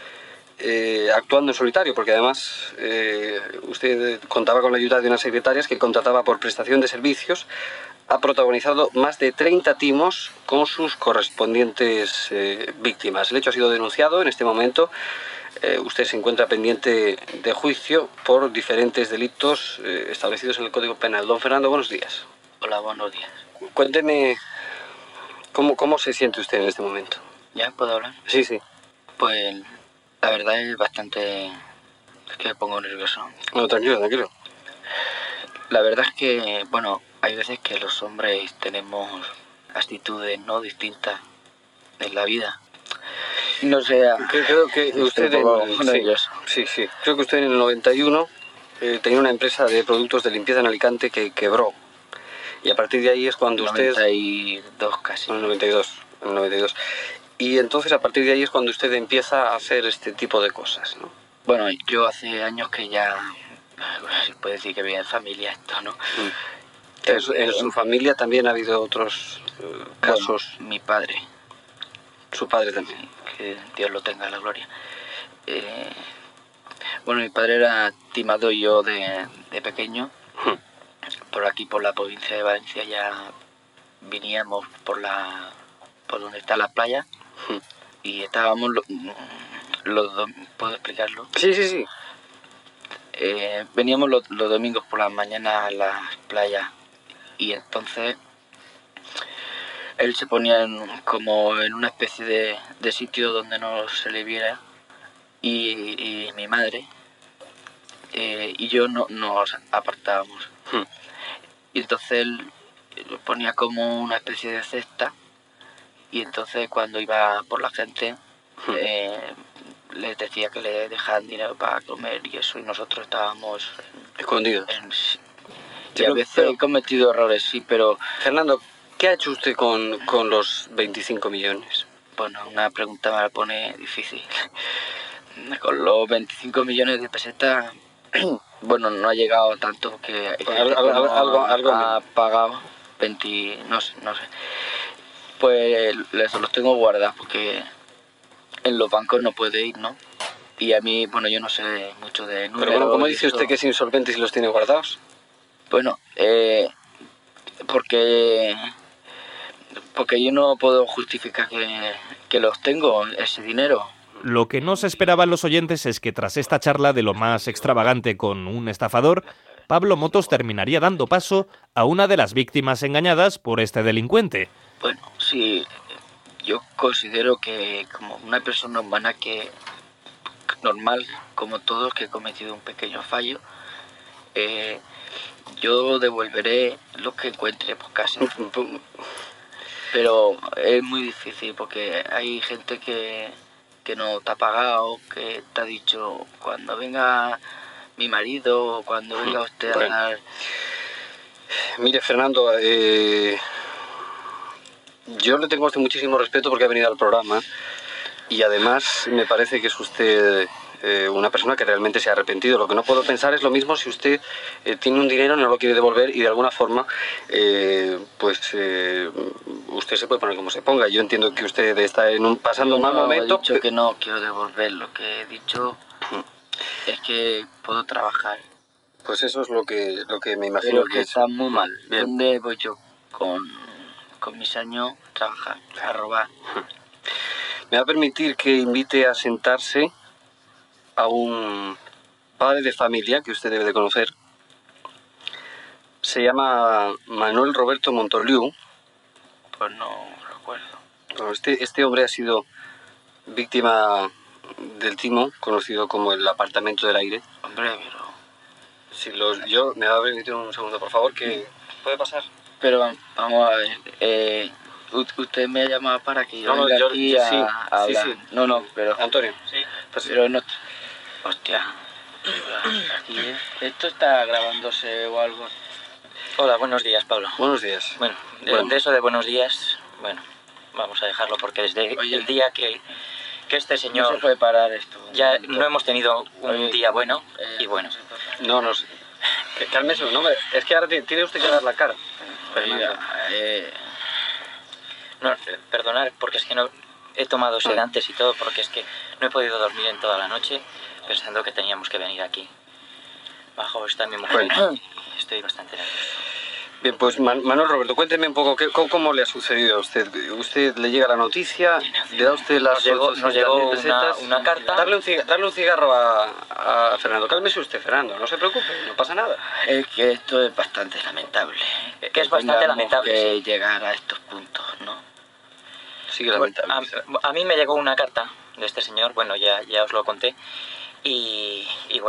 Speaker 21: eh, actuando en solitario, porque además eh, usted contaba con la ayuda de unas secretarias que contrataba por prestación de servicios, ha protagonizado más de treinta timos con sus correspondientes eh, víctimas. El hecho ha sido denunciado en este momento. Eh, usted se encuentra pendiente de juicio por diferentes delitos eh, establecidos en el Código Penal. Don Fernando, buenos días.
Speaker 22: Hola, buenos días.
Speaker 21: Cuénteme cómo, cómo se siente usted en este momento.
Speaker 22: ¿Ya puedo hablar?
Speaker 21: Sí, sí.
Speaker 22: Pues la verdad es bastante... Es que me pongo nervioso.
Speaker 21: No, tranquilo, tranquilo.
Speaker 22: La verdad es que, bueno, hay veces que los hombres tenemos actitudes no distintas en la vida. No sé,
Speaker 21: creo que usted en, sí, sí, sí, creo que usted en el noventa y uno eh, tenía una empresa de productos de limpieza en Alicante que quebró. Y a partir de ahí es cuando usted...
Speaker 22: noventa y dos casi.
Speaker 21: En el noventa y dos, en el noventa y dos. Y entonces a partir de ahí es cuando usted empieza a hacer este tipo de cosas, ¿no?
Speaker 22: Bueno, yo hace años que ya... se puede decir que vive en familia esto, ¿no?
Speaker 21: Mm. En, su, en su familia también ha habido otros uh, casos.
Speaker 22: Bueno, mi padre.
Speaker 21: Su padre también.
Speaker 22: Que Dios lo tenga en la gloria. Eh, bueno, mi padre era timado y yo de, de pequeño. Hmm. Por aquí, por la provincia de Valencia, ya veníamos por la por donde está la playa. Hmm. Y estábamos los, los dos... ¿Puedo explicarlo?
Speaker 21: Sí, sí, sí.
Speaker 22: Eh, veníamos los, los domingos por las mañanas a las playas y entonces él se ponía en, como en una especie de, de sitio donde no se le viera y, y mi madre eh, y yo no nos apartábamos. Hmm. Y entonces él ponía como una especie de cesta y entonces cuando iba por la gente hmm. eh, les decía que le dejaban dinero para comer y eso, y nosotros estábamos
Speaker 21: escondidos.
Speaker 22: En, y a veces he cometido errores, sí, pero...
Speaker 21: Fernando, ¿qué ha hecho usted con, con los veinticinco millones?
Speaker 22: Bueno, una pregunta me la pone difícil. Con los veinticinco millones de pesetas, bueno, no ha llegado tanto que...
Speaker 21: Algo, algo, no algo, algo
Speaker 22: ha pagado veinte, no sé, no sé. Pues los tengo guardados porque... en los bancos no puede ir, ¿no? Y a mí, bueno, yo no sé mucho de números.
Speaker 21: Pero bueno, ¿cómo dice usted que es insolvente si los tiene guardados?
Speaker 22: Bueno, eh, porque porque yo no puedo justificar que, que los tengo, ese dinero.
Speaker 2: Lo que no se esperaban los oyentes es que tras esta charla de lo más extravagante con un estafador, Pablo Motos terminaría dando paso a una de las víctimas engañadas por este delincuente.
Speaker 22: Bueno, sí... Yo considero que como una persona humana que normal, como todos, que he cometido un pequeño fallo, eh, yo devolveré lo que encuentre por casa. Pero es muy difícil porque hay gente que, que no te ha pagado, que te ha dicho cuando venga mi marido o cuando venga usted a dar...
Speaker 21: Mire, Fernando, eh... yo le tengo a usted muchísimo respeto porque ha venido al programa y además me parece que es usted eh, una persona que realmente se ha arrepentido. Lo que no puedo pensar es lo mismo si usted eh, tiene un dinero y no lo quiere devolver y de alguna forma eh, pues eh, usted se puede poner como se ponga. Yo entiendo que usted está en un, pasando un mal
Speaker 22: no,
Speaker 21: momento.
Speaker 22: He dicho que no quiero devolver, lo que he dicho es que puedo trabajar.
Speaker 21: Pues eso es lo que, lo que me imagino.
Speaker 22: Pero que, que está es. Muy mal. Bien. ¿Dónde voy yo con... con mis años trabajar, a robar?
Speaker 21: ¿Me va a permitir que invite a sentarse a un padre de familia que usted debe de conocer? Se llama Manuel Roberto Montoliu.
Speaker 22: Pues no recuerdo.
Speaker 21: Bueno, este, este hombre ha sido víctima del timo, conocido como el apartamento del aire.
Speaker 22: Hombre, pero...
Speaker 21: Si los, yo, ¿me va a permitir un segundo, por favor? ¿Que puede pasar?
Speaker 22: Pero vamos a ver, eh, usted me ha llamado para que yo
Speaker 21: no,
Speaker 22: venga
Speaker 21: yo,
Speaker 22: aquí
Speaker 21: sí,
Speaker 22: a,
Speaker 21: sí,
Speaker 22: a hablar.
Speaker 21: Sí, sí.
Speaker 22: No, no, pero...
Speaker 21: Antonio.
Speaker 22: Sí. Pero no... Hostia. Aquí, ¿esto está grabándose o algo?
Speaker 3: Hola, buenos días, Pablo.
Speaker 21: Buenos días.
Speaker 3: Bueno, de,
Speaker 21: bueno.
Speaker 3: de eso de buenos días, bueno, vamos a dejarlo porque desde Oye, el día que, que este señor...
Speaker 22: No se puede parar esto.
Speaker 3: Ya no hemos tenido un
Speaker 22: Oye,
Speaker 3: día bueno
Speaker 22: eh,
Speaker 3: y bueno.
Speaker 21: No, no sé. Cálmese, no, es que ahora tiene usted que dar la cara.
Speaker 22: Oiga, eh...
Speaker 3: No, perdonar, porque es que no he tomado sedantes y todo, porque es que no he podido dormir en toda la noche pensando que teníamos que venir aquí. Bajo está mi mujer. Bueno. Estoy bastante nervioso.
Speaker 21: Bien, pues Man Manuel Roberto, cuénteme un poco qué, cómo, cómo le ha sucedido a usted. ¿Usted le llega la noticia? ¿Le da usted las
Speaker 3: nos llegó, nos llegó una, una carta?
Speaker 21: Darle un, cigarro, darle un cigarro a, a Fernando. Cálmese usted, Fernando, no se preocupe, no pasa nada.
Speaker 22: Es que esto es bastante lamentable.
Speaker 3: Que, que es bastante lamentable.
Speaker 22: Que
Speaker 3: sí.
Speaker 22: llegar a estos puntos, ¿no?
Speaker 21: Sí, que lamentable.
Speaker 3: A, a mí me llegó una carta de este señor, bueno, ya, ya os lo conté, y, y bueno,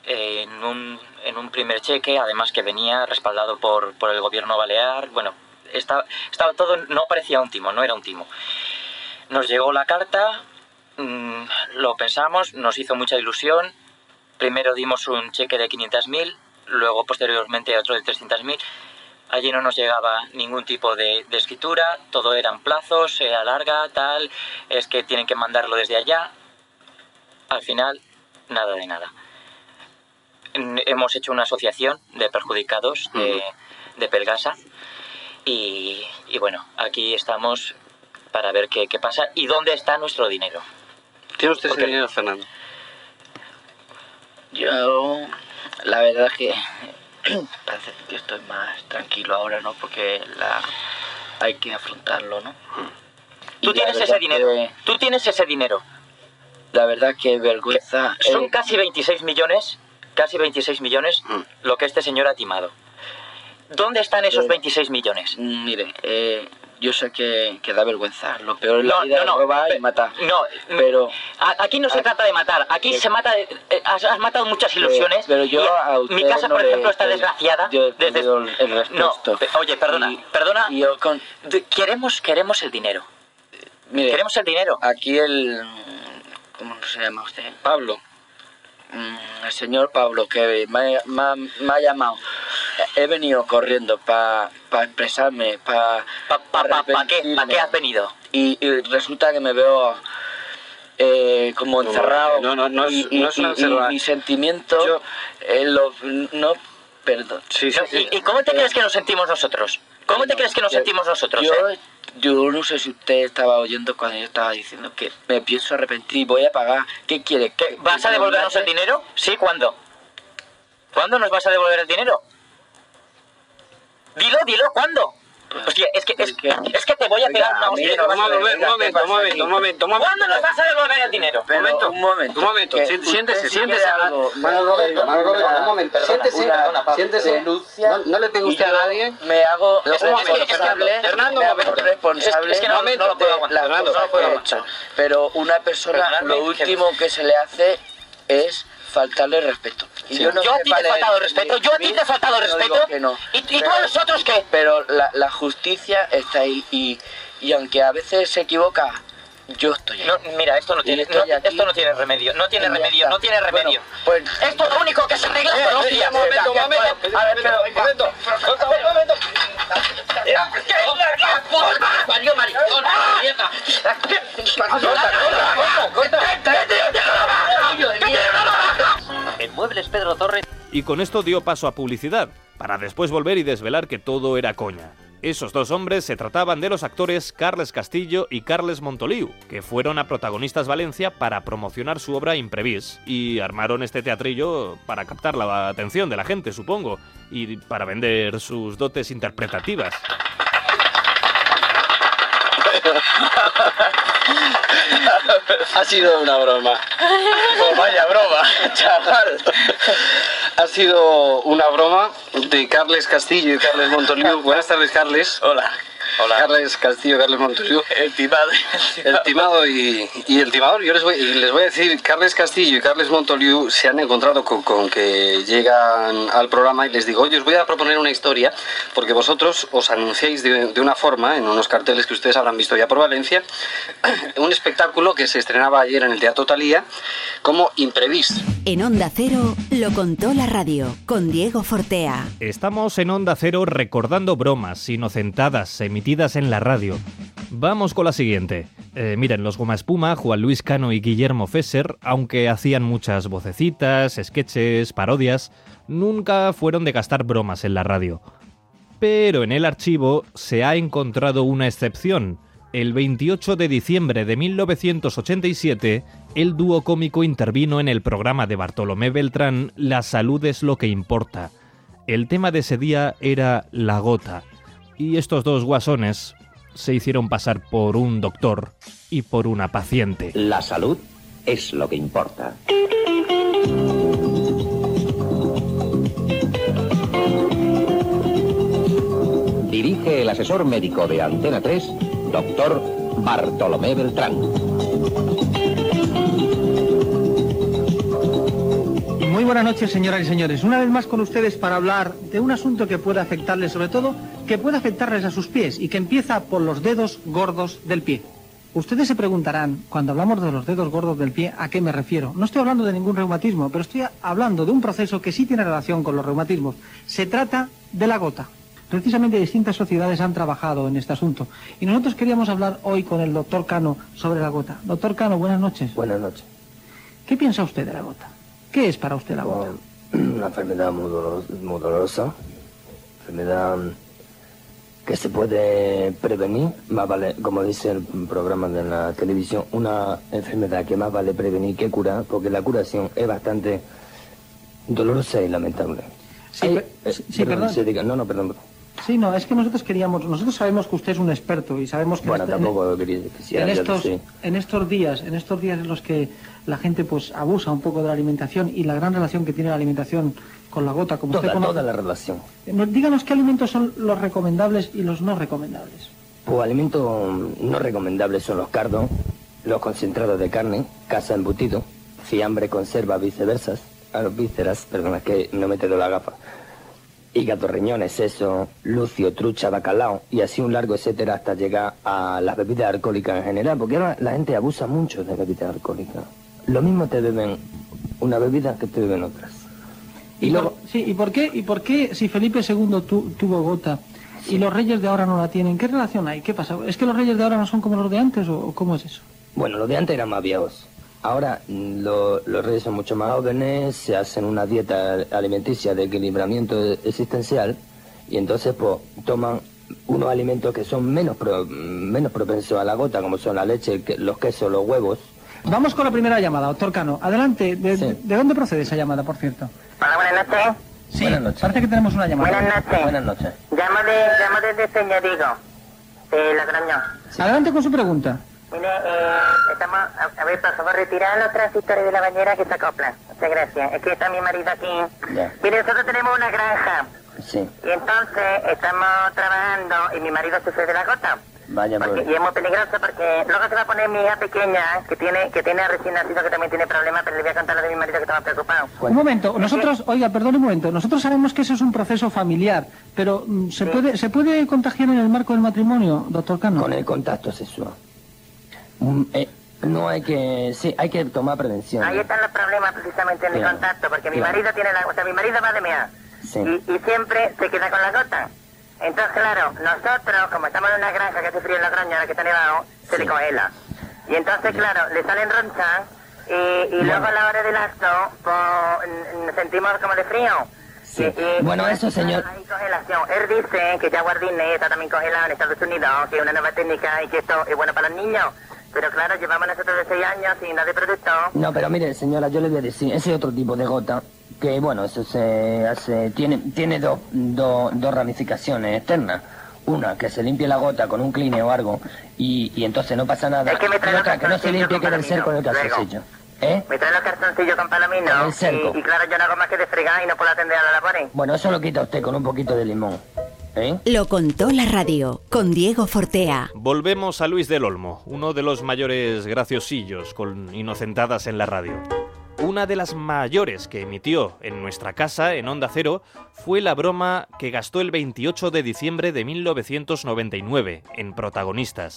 Speaker 3: eh, en, un, en un primer cheque, además que venía respaldado por, por el gobierno balear. Bueno, estaba, estaba todo, no parecía un timo, no era un timo. Nos llegó la carta, mmm, lo pensamos, nos hizo mucha ilusión. Primero dimos un cheque de quinientos mil, luego posteriormente otro de trescientos mil. Allí no nos llegaba ningún tipo de, de escritura, todo eran plazos, se alarga, tal, es que tienen que mandarlo desde allá. Al final, nada de nada. Hemos hecho una asociación de perjudicados de, de Pelgasa y, y bueno, aquí estamos para ver qué, qué pasa y dónde está nuestro dinero.
Speaker 21: ¿Tiene usted
Speaker 3: Porque...
Speaker 21: ese dinero, Fernando?
Speaker 22: Yo, la verdad es que parece que estoy más tranquilo ahora, ¿no? Porque la, hay que afrontarlo, ¿no?
Speaker 3: Tú
Speaker 22: Y
Speaker 3: tienes
Speaker 22: la
Speaker 3: ese
Speaker 22: verdad
Speaker 3: dinero,
Speaker 22: que-
Speaker 3: tú tienes ese dinero.
Speaker 22: La verdad que vergüenza.
Speaker 3: Son
Speaker 22: eh,
Speaker 3: casi veintiséis millones, casi veintiséis millones lo que este señor ha timado. ¿Dónde están esos
Speaker 22: Eh,
Speaker 3: veintiséis millones?
Speaker 22: Mire, eh, yo sé que, que da vergüenza. Lo peor en la
Speaker 3: No,
Speaker 22: vida
Speaker 3: no, no,
Speaker 22: es robar y matar.
Speaker 3: No,
Speaker 22: pero
Speaker 3: a- aquí no se
Speaker 22: a-
Speaker 3: trata de matar, aquí
Speaker 22: que-
Speaker 3: se mata, de- eh, has, has matado muchas ilusiones.
Speaker 22: Pero yo
Speaker 3: y
Speaker 22: a
Speaker 3: mi
Speaker 22: ustedes
Speaker 3: casa,
Speaker 22: no
Speaker 3: por
Speaker 22: le-
Speaker 3: ejemplo, está
Speaker 22: le-
Speaker 3: desgraciada.
Speaker 22: yo he
Speaker 3: desde...
Speaker 22: perdido el- el respeto.
Speaker 3: No, pe- oye, perdona,
Speaker 22: Y-
Speaker 3: perdona.
Speaker 22: y yo con-
Speaker 3: De- Queremos, queremos el dinero.
Speaker 22: Mire,
Speaker 3: Queremos el dinero.
Speaker 22: Aquí el... ¿Cómo se llama usted?
Speaker 21: Pablo.
Speaker 22: Mm, El señor Pablo, que me, ha- me ha- me ha llamado. He venido corriendo para expresarme, para
Speaker 3: ¿Pa, pa, pa, pa qué, ¿Pa qué has venido?
Speaker 22: Y, y resulta que me veo eh, como encerrado.
Speaker 21: no, no, no es-
Speaker 22: y, y-
Speaker 21: no es una
Speaker 22: y-
Speaker 21: encerrada.
Speaker 22: y- y sentimientos, eh, lo- no, perdón.
Speaker 21: Sí, sí,
Speaker 3: No,
Speaker 21: sí.
Speaker 3: ¿Y, y cómo te
Speaker 22: Eh,
Speaker 3: crees que nos sentimos nosotros? ¿Cómo te crees que nos
Speaker 22: Yo-
Speaker 3: sentimos nosotros?
Speaker 22: Yo,
Speaker 3: eh?
Speaker 22: yo no sé si usted estaba oyendo cuando yo estaba diciendo que me pienso arrepentir y voy a pagar. ¿Qué quiere? ¿Qué,
Speaker 3: ¿Vas a
Speaker 22: que
Speaker 3: devolvernos
Speaker 22: me
Speaker 3: el dinero? Sí, ¿cuándo? ¿Cuándo nos vas a devolver el dinero? Dilo, dilo, ¿cuándo? Hostia, es que, es, es que te voy a
Speaker 22: Oiga,
Speaker 3: pegar una
Speaker 22: a mí
Speaker 3: hostia.
Speaker 22: no me-
Speaker 21: Un momento, un
Speaker 22: ¿qué
Speaker 21: momento,
Speaker 22: pasa
Speaker 21: un momento,
Speaker 22: aquí?
Speaker 21: un momento, un momento.
Speaker 3: ¿Cuándo nos vas a devolver el dinero?
Speaker 22: Pero,
Speaker 21: Un momento,
Speaker 22: un momento.
Speaker 21: un momento,
Speaker 22: que
Speaker 21: sí-
Speaker 22: usted
Speaker 21: siéntese,
Speaker 22: si
Speaker 21: siéntese.
Speaker 22: quiere algo,
Speaker 21: Manuel Roberto, Manuel Roberto, un momento, siéntese,
Speaker 22: una
Speaker 21: perdona, Pablo, siéntese.
Speaker 22: denuncia
Speaker 21: No- no le pegue
Speaker 22: y
Speaker 21: usted a
Speaker 22: yo
Speaker 21: nadie.
Speaker 22: Me hago
Speaker 21: Un momento,
Speaker 22: responsable,
Speaker 21: Fernando, Fernando,
Speaker 22: me
Speaker 21: un
Speaker 22: hago
Speaker 21: momento.
Speaker 22: responsable
Speaker 3: Es que no-
Speaker 22: de
Speaker 3: no lo puedo aguantar,
Speaker 22: las
Speaker 21: Fernando,
Speaker 22: cosas
Speaker 21: no lo puedo
Speaker 22: que he
Speaker 21: aguantar.
Speaker 22: hecho. Pero una persona,
Speaker 3: Perdonadme,
Speaker 22: lo
Speaker 3: que-
Speaker 22: último que se le hace es faltarle respeto. Y
Speaker 3: Yo,
Speaker 22: no
Speaker 3: a
Speaker 22: sé
Speaker 3: ti te he
Speaker 22: vale
Speaker 3: faltado
Speaker 22: ni-
Speaker 3: respeto, yo a ti
Speaker 22: ni-
Speaker 3: te he faltado
Speaker 22: no digo
Speaker 3: respeto.
Speaker 22: que no.
Speaker 3: ¿Y, y tú
Speaker 22: Pero-
Speaker 3: a nosotros qué?
Speaker 22: Pero la, la justicia está ahí y, y aunque a veces se equivoca, yo estoy ahí.
Speaker 3: No, mira, esto no
Speaker 22: Y
Speaker 3: tiene,
Speaker 22: estoy
Speaker 3: no,
Speaker 22: aquí.
Speaker 3: esto no tiene remedio, no tiene
Speaker 22: Y ya
Speaker 3: remedio,
Speaker 22: está.
Speaker 3: no tiene
Speaker 22: Bueno,
Speaker 3: remedio.
Speaker 22: pues-
Speaker 3: Esto es lo único que se arregla
Speaker 21: Eh,
Speaker 3: con
Speaker 21: eh,
Speaker 3: hostias.
Speaker 21: un momento, un momento,
Speaker 22: A ver, pero,
Speaker 21: un momento, un momento.
Speaker 3: ¡Parió, maricón! ¡Mierda! En Muebles Pedro Torres.
Speaker 2: Y con esto dio paso a publicidad, para después volver y desvelar que todo era coña. Esos dos hombres se trataban de los actores Carles Castillo y Carles Montoliu, que fueron a Protagonistas Valencia para promocionar su obra Imprevis, y armaron este teatrillo para captar la atención de la gente, supongo, y para vender sus dotes interpretativas.
Speaker 21: Ha sido una broma. Pues vaya broma, chaval. Ha sido una broma de Carles Castillo y Carles Montoliu. Buenas tardes, Carles.
Speaker 22: Hola.
Speaker 21: Hola. Carles Castillo, Carles Montoliu.
Speaker 22: El timado.
Speaker 21: El timado y, y el timador. Yo les voy, les voy a decir, Carles Castillo y Carles Montoliu se han encontrado con, con que llegan al programa y les digo, oye, os voy a proponer una historia, porque vosotros os anunciáis de, de una forma, en unos carteles que ustedes habrán visto ya por Valencia, un espectáculo que se estrenaba ayer en el Teatro Talía como Imprevis.
Speaker 1: En Onda Cero lo contó la radio con Diego Fortea.
Speaker 2: Estamos en Onda Cero recordando bromas inocentadas emitidas en la radio. Vamos con la siguiente. Eh, miren, los Goma Espuma, Juan Luis Cano y Guillermo Fesser, aunque hacían muchas vocecitas, sketches, parodias, nunca fueron de gastar bromas en la radio. Pero en el archivo se ha encontrado una excepción. El veintiocho de diciembre de mil novecientos ochenta y siete, el dúo cómico intervino en el programa de Bartolomé Beltrán La salud es lo que importa. El tema de ese día era la gota, y estos dos guasones se hicieron pasar por un doctor y por una paciente.
Speaker 4: La salud es lo que importa. Dirige el asesor médico de Antena tres, doctor Bartolomé Beltrán.
Speaker 6: Muy buenas buenas noches, señoras y señores. Una vez más con ustedes para hablar de un asunto que puede afectarles, sobre todo, que puede afectarles a sus pies y que empieza por los dedos gordos del pie. Ustedes se preguntarán, cuando hablamos de los dedos gordos del pie, ¿a qué me refiero? No estoy hablando de ningún reumatismo, pero estoy hablando de un proceso que sí tiene relación con los reumatismos. Se trata de la gota. Precisamente distintas sociedades han trabajado en este asunto. Y nosotros queríamos hablar hoy con el doctor Cano sobre la gota. Doctor Cano, buenas noches.
Speaker 8: Buenas noches.
Speaker 6: ¿Qué piensa usted de la gota? ¿Qué es para usted la gota?
Speaker 8: Una enfermedad muy, dolor, muy dolorosa, enfermedad que se puede prevenir, más vale, como dice el programa de la televisión, una enfermedad que más vale prevenir que curar, porque la curación es bastante dolorosa y lamentable.
Speaker 6: Sí,
Speaker 8: Hay,
Speaker 6: per
Speaker 8: eh,
Speaker 6: sí
Speaker 8: perdón,
Speaker 6: perdón.
Speaker 8: se diga, no, no, perdón.
Speaker 6: Sí, no, es que nosotros queríamos, nosotros sabemos que usted es un experto y sabemos que
Speaker 8: Bueno,
Speaker 6: este-
Speaker 8: tampoco quería, quisiera
Speaker 6: en
Speaker 8: yo
Speaker 6: estos,
Speaker 8: decir.
Speaker 6: en estos días, en estos días en los que la gente pues abusa un poco de la alimentación y la gran relación que tiene la alimentación con la gota, como usted
Speaker 8: Toda,
Speaker 6: conoce.
Speaker 8: toda la relación.
Speaker 6: Nos- Díganos qué alimentos son los recomendables y los no recomendables.
Speaker 8: Pues alimentos no recomendables son los cardos, los concentrados de carne, caza embutido, fiambre, conserva, viceversas, a los vísceras, perdona, es que no me te doy la gafa, hígado, riñones, seso, lucio, trucha, bacalao, y así un largo etcétera hasta llegar a las bebidas alcohólicas en general, porque ahora la gente abusa mucho de bebidas alcohólicas. Lo mismo te beben una bebida que te beben otras.
Speaker 6: Y, luego, sí, ¿y por qué, y por qué si Felipe segundo tu- tuvo gota y los reyes de ahora no la tienen? ¿Qué relación hay? ¿Qué pasa? ¿Es que los reyes de ahora no son como los de antes o, o cómo es eso?
Speaker 8: Bueno, los de antes eran más viejos. Ahora mm, lo- los reyes son mucho más jóvenes, se hacen una dieta alimenticia de equilibramiento existencial y entonces pues toman unos alimentos que son menos pro- menos propensos a la gota, como son la leche, el que- los quesos, los huevos.
Speaker 6: Vamos con la primera llamada, doctor Cano. Adelante. ¿De, de, de dónde procede esa llamada, por cierto?
Speaker 23: Hola, buenas noches.
Speaker 6: Sí, parece que tenemos una llamada.
Speaker 23: Buenas noches.
Speaker 8: Buenas noches.
Speaker 23: Llamo, de, llamo desde Señorigo, de Logroño.
Speaker 6: Adelante con su pregunta.
Speaker 23: Mire, eh, estamos... A, a ver, por favor, retirar los transistores de la bañera que se acoplan. Muchas gracias. Es que está mi marido aquí.
Speaker 8: Ya.
Speaker 23: Mire, nosotros tenemos una granja.
Speaker 8: Sí,
Speaker 23: Y entonces estamos trabajando y mi marido sufre de la gota.
Speaker 8: vaya
Speaker 23: Porque,
Speaker 8: por...
Speaker 23: y es muy peligroso porque luego se va a poner mi hija pequeña, que tiene que tiene recién nacido, que también tiene problemas, pero le voy a contar lo de mi marido que estaba preocupado.
Speaker 6: Un momento, nosotros, oiga, perdón un momento, nosotros sabemos que eso es un proceso familiar, pero mm, ¿se puede se puede contagiar en el marco del matrimonio, doctor Cano?
Speaker 8: Con el contacto sexual. Mm, eh, no hay que... Sí, hay que tomar prevención.
Speaker 23: Ahí están los problemas precisamente en el
Speaker 8: Claro,
Speaker 23: contacto, porque mi
Speaker 8: claro.
Speaker 23: marido tiene la... O sea, mi marido va de mear
Speaker 8: Sí.
Speaker 23: y, y siempre se queda con la gota. Entonces, claro, nosotros, como estamos en una granja que hace frío en la granja, la que está nevado, se le congela. Y entonces, claro, le salen ronchas y, y luego a la hora del acto, pues, n- n- sentimos como de frío.
Speaker 8: Sí.
Speaker 23: Y- y-
Speaker 8: Bueno, eso, señor...
Speaker 23: Hay congelación. Él dice que Jaguar Disney está también congelado en Estados Unidos, que es una nueva técnica y que esto es bueno para los niños. Pero claro, llevamos nosotros de seis años sin nada de producto.
Speaker 8: No, pero mire, señora, yo le voy a decir, ese es otro tipo de gota, que bueno, eso se hace, tiene, tiene dos, dos, dos ramificaciones externas. Una, que se limpie la gota con un clean o algo, y, y entonces no pasa nada.
Speaker 23: Es que me trae
Speaker 8: y otra,
Speaker 23: los
Speaker 8: que no se limpie, que debe ser con el
Speaker 23: Luego.
Speaker 8: calzoncillo. ¿Eh?
Speaker 23: Me trae los calzoncillos con palomino
Speaker 8: Con el cerco.
Speaker 23: y, y claro, yo no hago más que de fregar y no puedo atender a la labores.
Speaker 8: Bueno, eso lo quita usted con un poquito de limón. ¿Eh?
Speaker 1: Lo contó la radio con Diego Fortea.
Speaker 2: Volvemos a Luis del Olmo, uno de los mayores graciosillos con inocentadas en la radio. Una de las mayores que emitió en nuestra casa, en Onda Cero, fue la broma que gastó el veintiocho de diciembre de mil novecientos noventa y nueve en Protagonistas.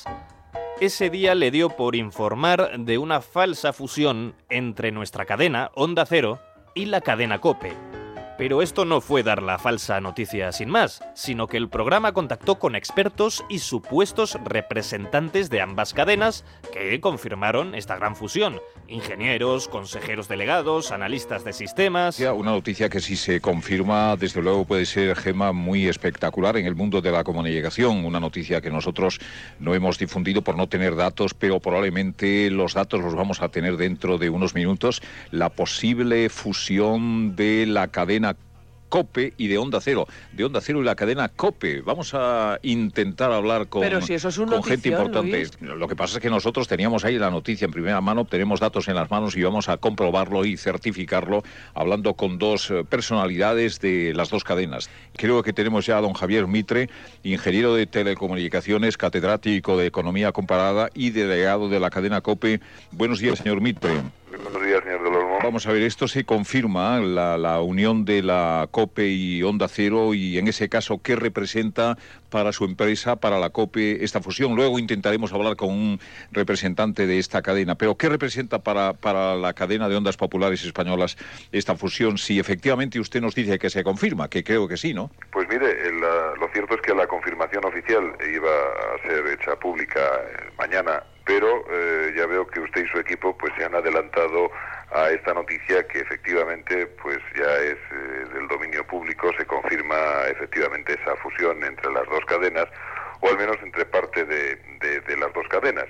Speaker 2: Ese día le dio por informar de una falsa fusión entre nuestra cadena, Onda Cero, y la cadena COPE. Pero esto no fue dar la falsa noticia sin más, sino que el programa contactó con expertos y supuestos representantes de ambas cadenas que confirmaron esta gran fusión. Ingenieros, consejeros delegados, analistas de sistemas...
Speaker 24: Una noticia que si se confirma, desde luego puede ser, Gema, muy espectacular en el mundo de la comunicación. Una noticia que nosotros no hemos difundido por no tener datos, pero probablemente los datos los vamos a tener dentro de unos minutos. La posible fusión de la cadena COPE y de Onda Cero, de Onda Cero y la cadena COPE. Vamos a intentar hablar con,
Speaker 25: Pero si eso es un
Speaker 24: con gente
Speaker 25: notición,
Speaker 24: importante.
Speaker 25: Luis.
Speaker 24: Lo que pasa es que nosotros teníamos ahí la noticia en primera mano, tenemos datos en las manos y vamos a comprobarlo y certificarlo hablando con dos eh, personalidades de las dos cadenas. Creo que tenemos ya a don Javier Mitre, ingeniero de telecomunicaciones, catedrático de economía comparada y delegado de la cadena COPE. Buenos días, señor Mitre.
Speaker 26: Buenos días, señor del Olmo.
Speaker 24: Vamos a ver, esto se confirma, la, la unión de la COPE y Onda Cero, y en ese caso, ¿qué representa para su empresa, para la COPE, esta fusión? Luego intentaremos hablar con un representante de esta cadena, pero ¿qué representa para, para la cadena de ondas populares españolas esta fusión? Si efectivamente usted nos dice que se confirma, que creo que sí, ¿no?
Speaker 7: Pues mire, el, uh, lo cierto es que la confirmación oficial iba a ser hecha pública eh, mañana, pero eh, ya veo que usted y su equipo pues se han adelantado a esta noticia, que efectivamente pues ya es eh, del dominio público. Se confirma efectivamente esa fusión entre las dos cadenas, o al menos entre parte de, de, de las dos cadenas.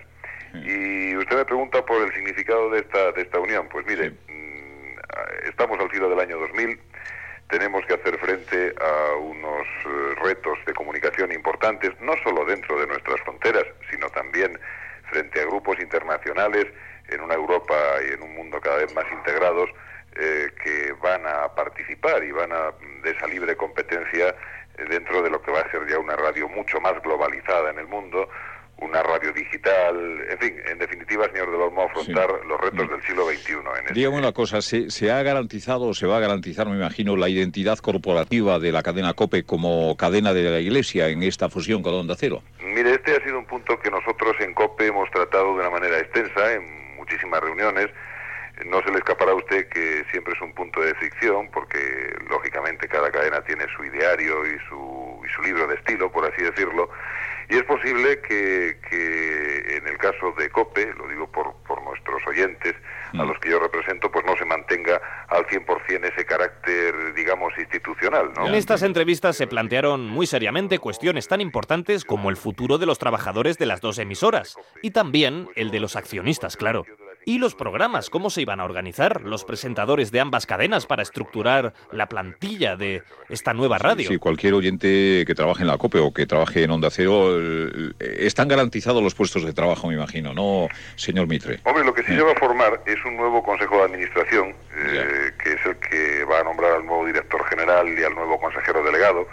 Speaker 7: Y usted me pregunta por el significado de esta, de esta unión. Pues mire, mmm, estamos al filo del año dos mil, tenemos que hacer frente a unos eh, retos de comunicación importantes, no solo dentro de nuestras fronteras, sino también frente a grupos internacionales en una Europa y en un mundo cada vez más integrados, eh, que van a participar y van a, de esa libre competencia, eh, dentro de lo que va a ser ya una radio mucho más globalizada en el mundo, una radio digital, en fin, en definitiva, señor del Olmo, afrontar sí. los retos del siglo veintiuno. En este...
Speaker 24: Dígame una cosa, ¿se, ¿se ha garantizado o se va a garantizar, me imagino, la identidad corporativa de la cadena COPE como cadena de la Iglesia en esta fusión con Onda Cero?
Speaker 7: Mire, este ha sido un punto que nosotros en COPE hemos tratado de una manera extensa, en muchísimas reuniones. No se le escapará a usted que siempre es un punto de fricción, porque lógicamente cada cadena tiene su ideario y su, y su libro de estilo, por así decirlo, y es posible que, que en el caso de COPE, lo digo por, por nuestros oyentes, a los que yo represento, pues no se mantenga al cien por cien ese carácter, digamos, institucional, ¿no?
Speaker 2: En estas entrevistas se plantearon muy seriamente cuestiones tan importantes como el futuro de los trabajadores de las dos emisoras, y también el de los accionistas, claro. Y los programas, ¿cómo se iban a organizar los presentadores de ambas cadenas para estructurar la plantilla de esta nueva radio?
Speaker 24: Sí, cualquier oyente que trabaje en la COPE o que trabaje en Onda Cero, están garantizados los puestos de trabajo, me imagino, ¿no, señor Mitre?
Speaker 7: Hombre, lo que sí eh. se va a formar es un nuevo Consejo de Administración, eh, que es el que va a nombrar al nuevo director general y al nuevo consejero delegado.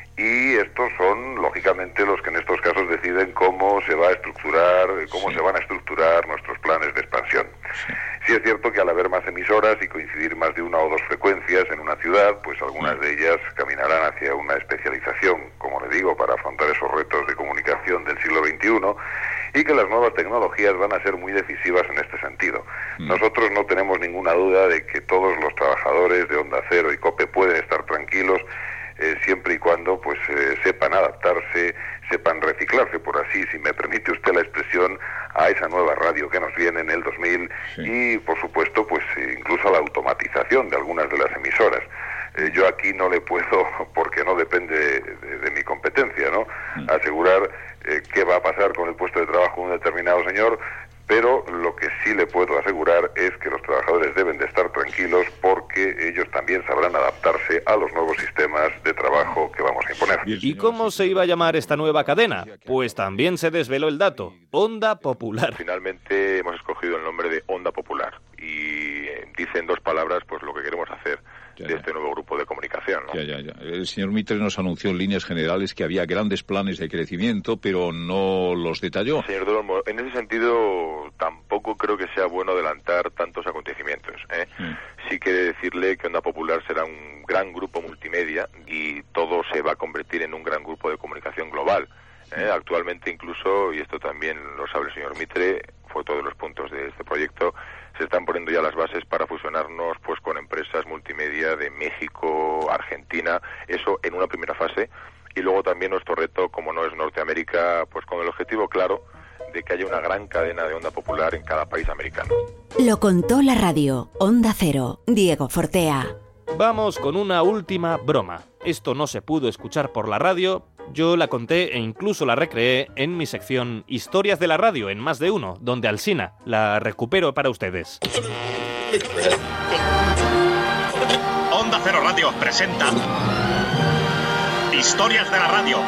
Speaker 7: Y estos son, lógicamente, los que en estos casos deciden cómo se va a estructurar, cómo sí. se van a estructurar nuestros planes de expansión. Sí. sí es cierto que al haber más emisoras y coincidir más de una o dos frecuencias en una ciudad, pues algunas sí. de ellas caminarán hacia una especialización, como le digo, para afrontar esos retos de comunicación del siglo veintiuno, y que las nuevas tecnologías van a ser muy decisivas en este sentido. Mm. Nosotros no tenemos ninguna duda de que todos los trabajadores de Onda Cero y COPE pueden estar tranquilos, Eh, siempre y cuando pues eh, sepan adaptarse, sepan reciclarse, por así, si me permite usted la expresión, a esa nueva radio que nos viene en el dos mil, sí. y por supuesto pues eh, incluso a la automatización de algunas de las emisoras. Eh, yo aquí no le puedo, porque no depende de, de, de mi competencia, ¿no?, mm. asegurar eh, qué va a pasar con el puesto de trabajo de un determinado señor, pero lo que sí le puedo asegurar es que los trabajadores deben de estar tranquilos, porque ellos también sabrán adaptarse a los nuevos sistemas de trabajo que vamos a imponer.
Speaker 2: ¿Y cómo se iba a llamar esta nueva cadena? Pues también se desveló el dato: Onda Popular.
Speaker 7: Finalmente hemos escogido el nombre de Onda Popular, y dice en dos palabras pues lo que queremos hacer ya, de ya. este nuevo grupo de comunicación, ¿no?
Speaker 24: Ya, ya, ya. El señor Mitre nos anunció en líneas generales que había grandes planes de crecimiento, pero no los detalló.
Speaker 7: Señor Dolmo, en ese sentido tampoco creo que sea bueno adelantar tantos acontecimientos, ¿eh? Mm. Sí quiere decirle que Onda Popular será un gran grupo multimedia, y todo se va a convertir en un gran grupo de comunicación global. ¿eh? Actualmente incluso, y esto también lo sabe el señor Mitre, fue todos los puntos de este proyecto, se están poniendo ya las bases para fusionarnos pues con empresas multimedia de México, Argentina, eso en una primera fase, y luego también nuestro reto, como no es Norteamérica, pues con el objetivo claro de que haya una gran cadena de Onda Popular en cada país americano.
Speaker 1: Lo contó la radio. Onda Cero. Diego Fortea.
Speaker 2: Vamos con una última broma. Esto no se pudo escuchar por la radio, yo la conté e incluso la recreé en mi sección Historias de la Radio, en Más de Uno, donde Alsina la recupero para ustedes.
Speaker 11: Onda Cero Radio presenta Historias de la Radio.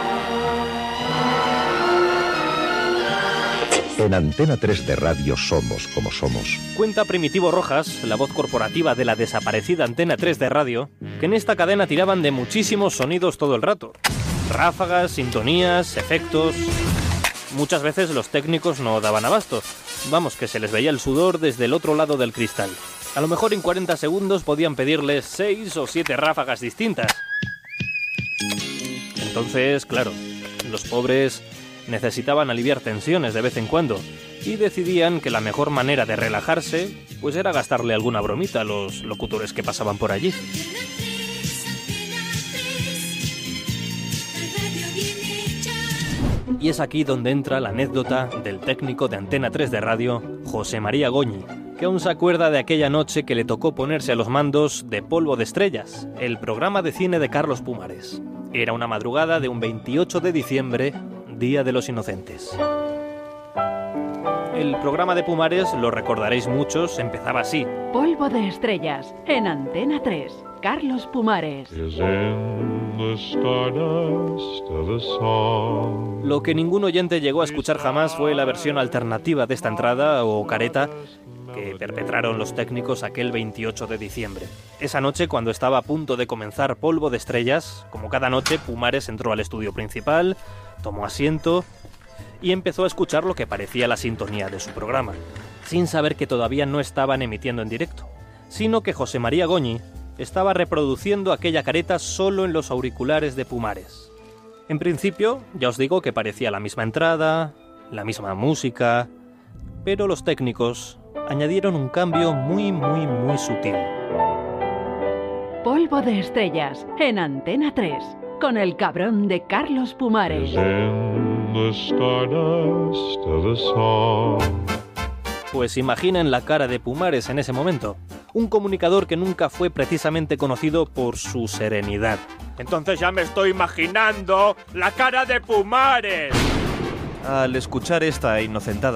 Speaker 4: En Antena tres de Radio somos como somos.
Speaker 2: Cuenta Primitivo Rojas, la voz corporativa de la desaparecida Antena tres de Radio, que en esta cadena tiraban de muchísimos sonidos todo el rato. Ráfagas, sintonías, efectos... Muchas veces los técnicos no daban abasto. Vamos, que se les veía el sudor desde el otro lado del cristal. A lo mejor en cuarenta segundos podían pedirles seis o siete ráfagas distintas. Entonces, claro, los pobres necesitaban aliviar tensiones de vez en cuando y decidían que la mejor manera de relajarse pues era gastarle alguna bromita a los locutores que pasaban por allí. Y es aquí donde entra la anécdota del técnico de Antena tres de radio, José María Goñi, que aún se acuerda de aquella noche que le tocó ponerse a los mandos de Polvo de Estrellas, el programa de cine de Carlos Pumares. Era una madrugada de un veintiocho de diciembre, Día de los Inocentes. El programa de Pumares, lo recordaréis muchos, empezaba así.
Speaker 10: Polvo de Estrellas, en Antena tres, Carlos Pumares.
Speaker 2: Lo que ningún oyente llegó a escuchar jamás fue la versión alternativa de esta entrada, o careta, que perpetraron los técnicos aquel veintiocho de diciembre. Esa noche, cuando estaba a punto de comenzar Polvo de Estrellas, como cada noche, Pumares entró al estudio principal, tomó asiento y empezó a escuchar lo que parecía la sintonía de su programa, sin saber que todavía no estaban emitiendo en directo, sino que José María Goñi estaba reproduciendo aquella careta solo en los auriculares de Pumares. En principio, ya os digo que parecía la misma entrada, la misma música, pero los técnicos añadieron un cambio muy, muy, muy sutil.
Speaker 10: Polvo de Estrellas, en Antena tres, con el cabrón de Carlos Pumares.
Speaker 2: Pues imaginen la cara de Pumares en ese momento. Un comunicador que nunca fue precisamente conocido por su serenidad.
Speaker 12: Entonces ya me estoy imaginando la cara de Pumares
Speaker 2: al escuchar esta inocentada.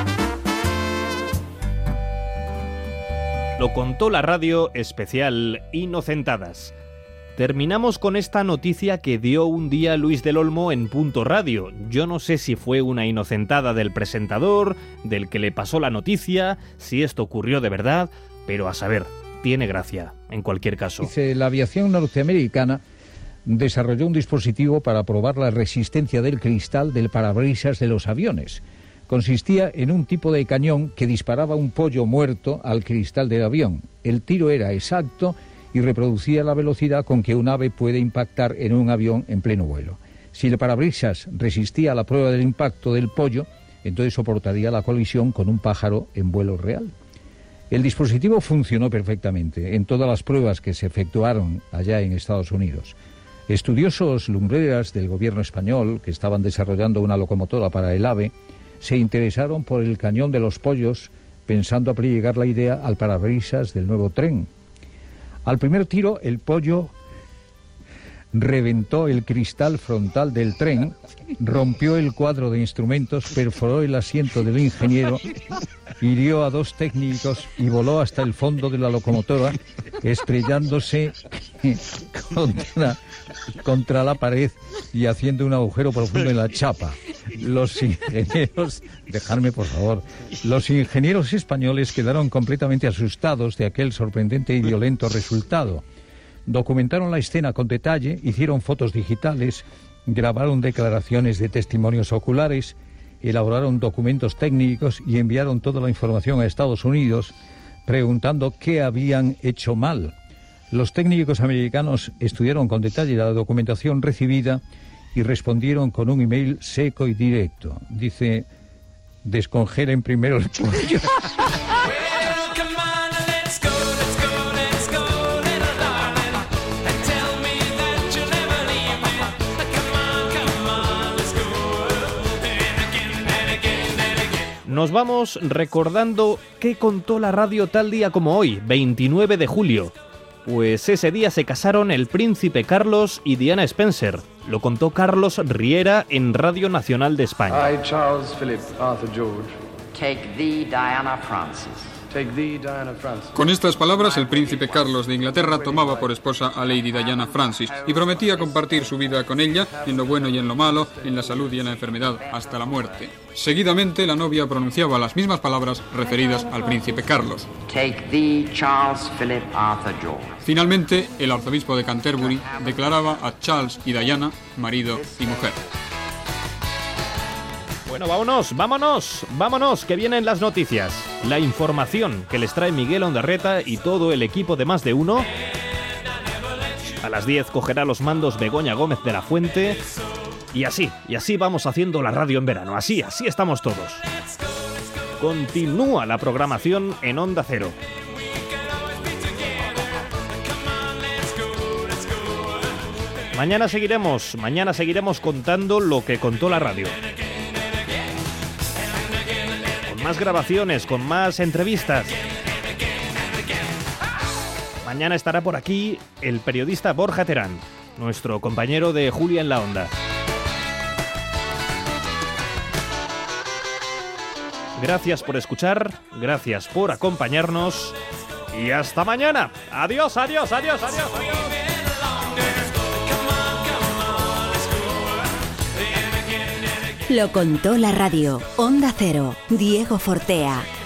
Speaker 2: Lo contó la radio especial Inocentadas. Terminamos con esta noticia que dio un día Luis del Olmo en Punto Radio. Yo no sé si fue una inocentada del presentador, del que le pasó la noticia, si esto ocurrió de verdad, pero a saber, tiene gracia, en cualquier caso.
Speaker 13: Dice, la aviación norteamericana desarrolló un dispositivo para probar la resistencia del cristal del parabrisas de los aviones. Consistía en un tipo de cañón que disparaba un pollo muerto al cristal del avión. El tiro era exacto y reproducía la velocidad con que un ave puede impactar en un avión en pleno vuelo. Si el parabrisas resistía a la prueba del impacto del pollo, entonces soportaría la colisión con un pájaro en vuelo real. El dispositivo funcionó perfectamente en todas las pruebas que se efectuaron allá en Estados Unidos. Estudiosos lumbreras del gobierno español, que estaban desarrollando una locomotora para el AVE, se interesaron por el cañón de los pollos, pensando aplicar la idea al parabrisas del nuevo tren. Al primer tiro, el pollo reventó el cristal frontal del tren, rompió el cuadro de instrumentos, perforó el asiento del ingeniero, hirió a dos técnicos y voló hasta el fondo de la locomotora, estrellándose contra, contra la pared y haciendo un agujero profundo en la chapa. Los ingenieros, dejadme por favor, los ingenieros españoles quedaron completamente asustados de aquel sorprendente y violento resultado. Documentaron la escena con detalle, hicieron fotos digitales, grabaron declaraciones de testimonios oculares, elaboraron documentos técnicos y enviaron toda la información a Estados Unidos preguntando qué habían hecho mal. Los técnicos americanos estudiaron con detalle la documentación recibida y respondieron con un email seco y directo. Dice, descongelen primero el pollo.
Speaker 2: Nos vamos recordando qué contó la radio tal día como hoy, veintinueve de julio. Pues ese día se casaron el príncipe Carlos y Diana Spencer. Lo contó Carlos Riera en Radio Nacional de España.
Speaker 14: I, Charles Philip Arthur George.
Speaker 25: Take thee, Diana Francis.
Speaker 14: Take thee, Diana Francis.
Speaker 26: Con estas palabras, el príncipe Carlos de Inglaterra tomaba por esposa a Lady Diana Francis y prometía compartir su vida con ella, en lo bueno y en lo malo, en la salud y en la enfermedad, hasta la muerte. Seguidamente, la novia pronunciaba las mismas palabras referidas al príncipe Carlos.
Speaker 25: Take thee, Charles Philip Arthur George.
Speaker 26: Finalmente, el arzobispo de Canterbury declaraba a Charles y Diana marido y mujer.
Speaker 2: Bueno, vámonos, vámonos, vámonos, que vienen las noticias. La información que les trae Miguel Ondarreta y todo el equipo de Más de Uno. A las diez cogerá los mandos Begoña Gómez de la Fuente. Y así, y así vamos haciendo la radio en verano. Así, así estamos todos. Continúa la programación en Onda Cero. Mañana seguiremos, mañana seguiremos contando lo que contó la radio. Con más grabaciones, con más entrevistas. Mañana estará por aquí el periodista Borja Terán, nuestro compañero de Julia en la Onda. Gracias por escuchar, gracias por acompañarnos y hasta mañana. Adiós, adiós, adiós, adiós, adiós.
Speaker 1: Lo contó la radio. Onda Cero. Diego Fortea.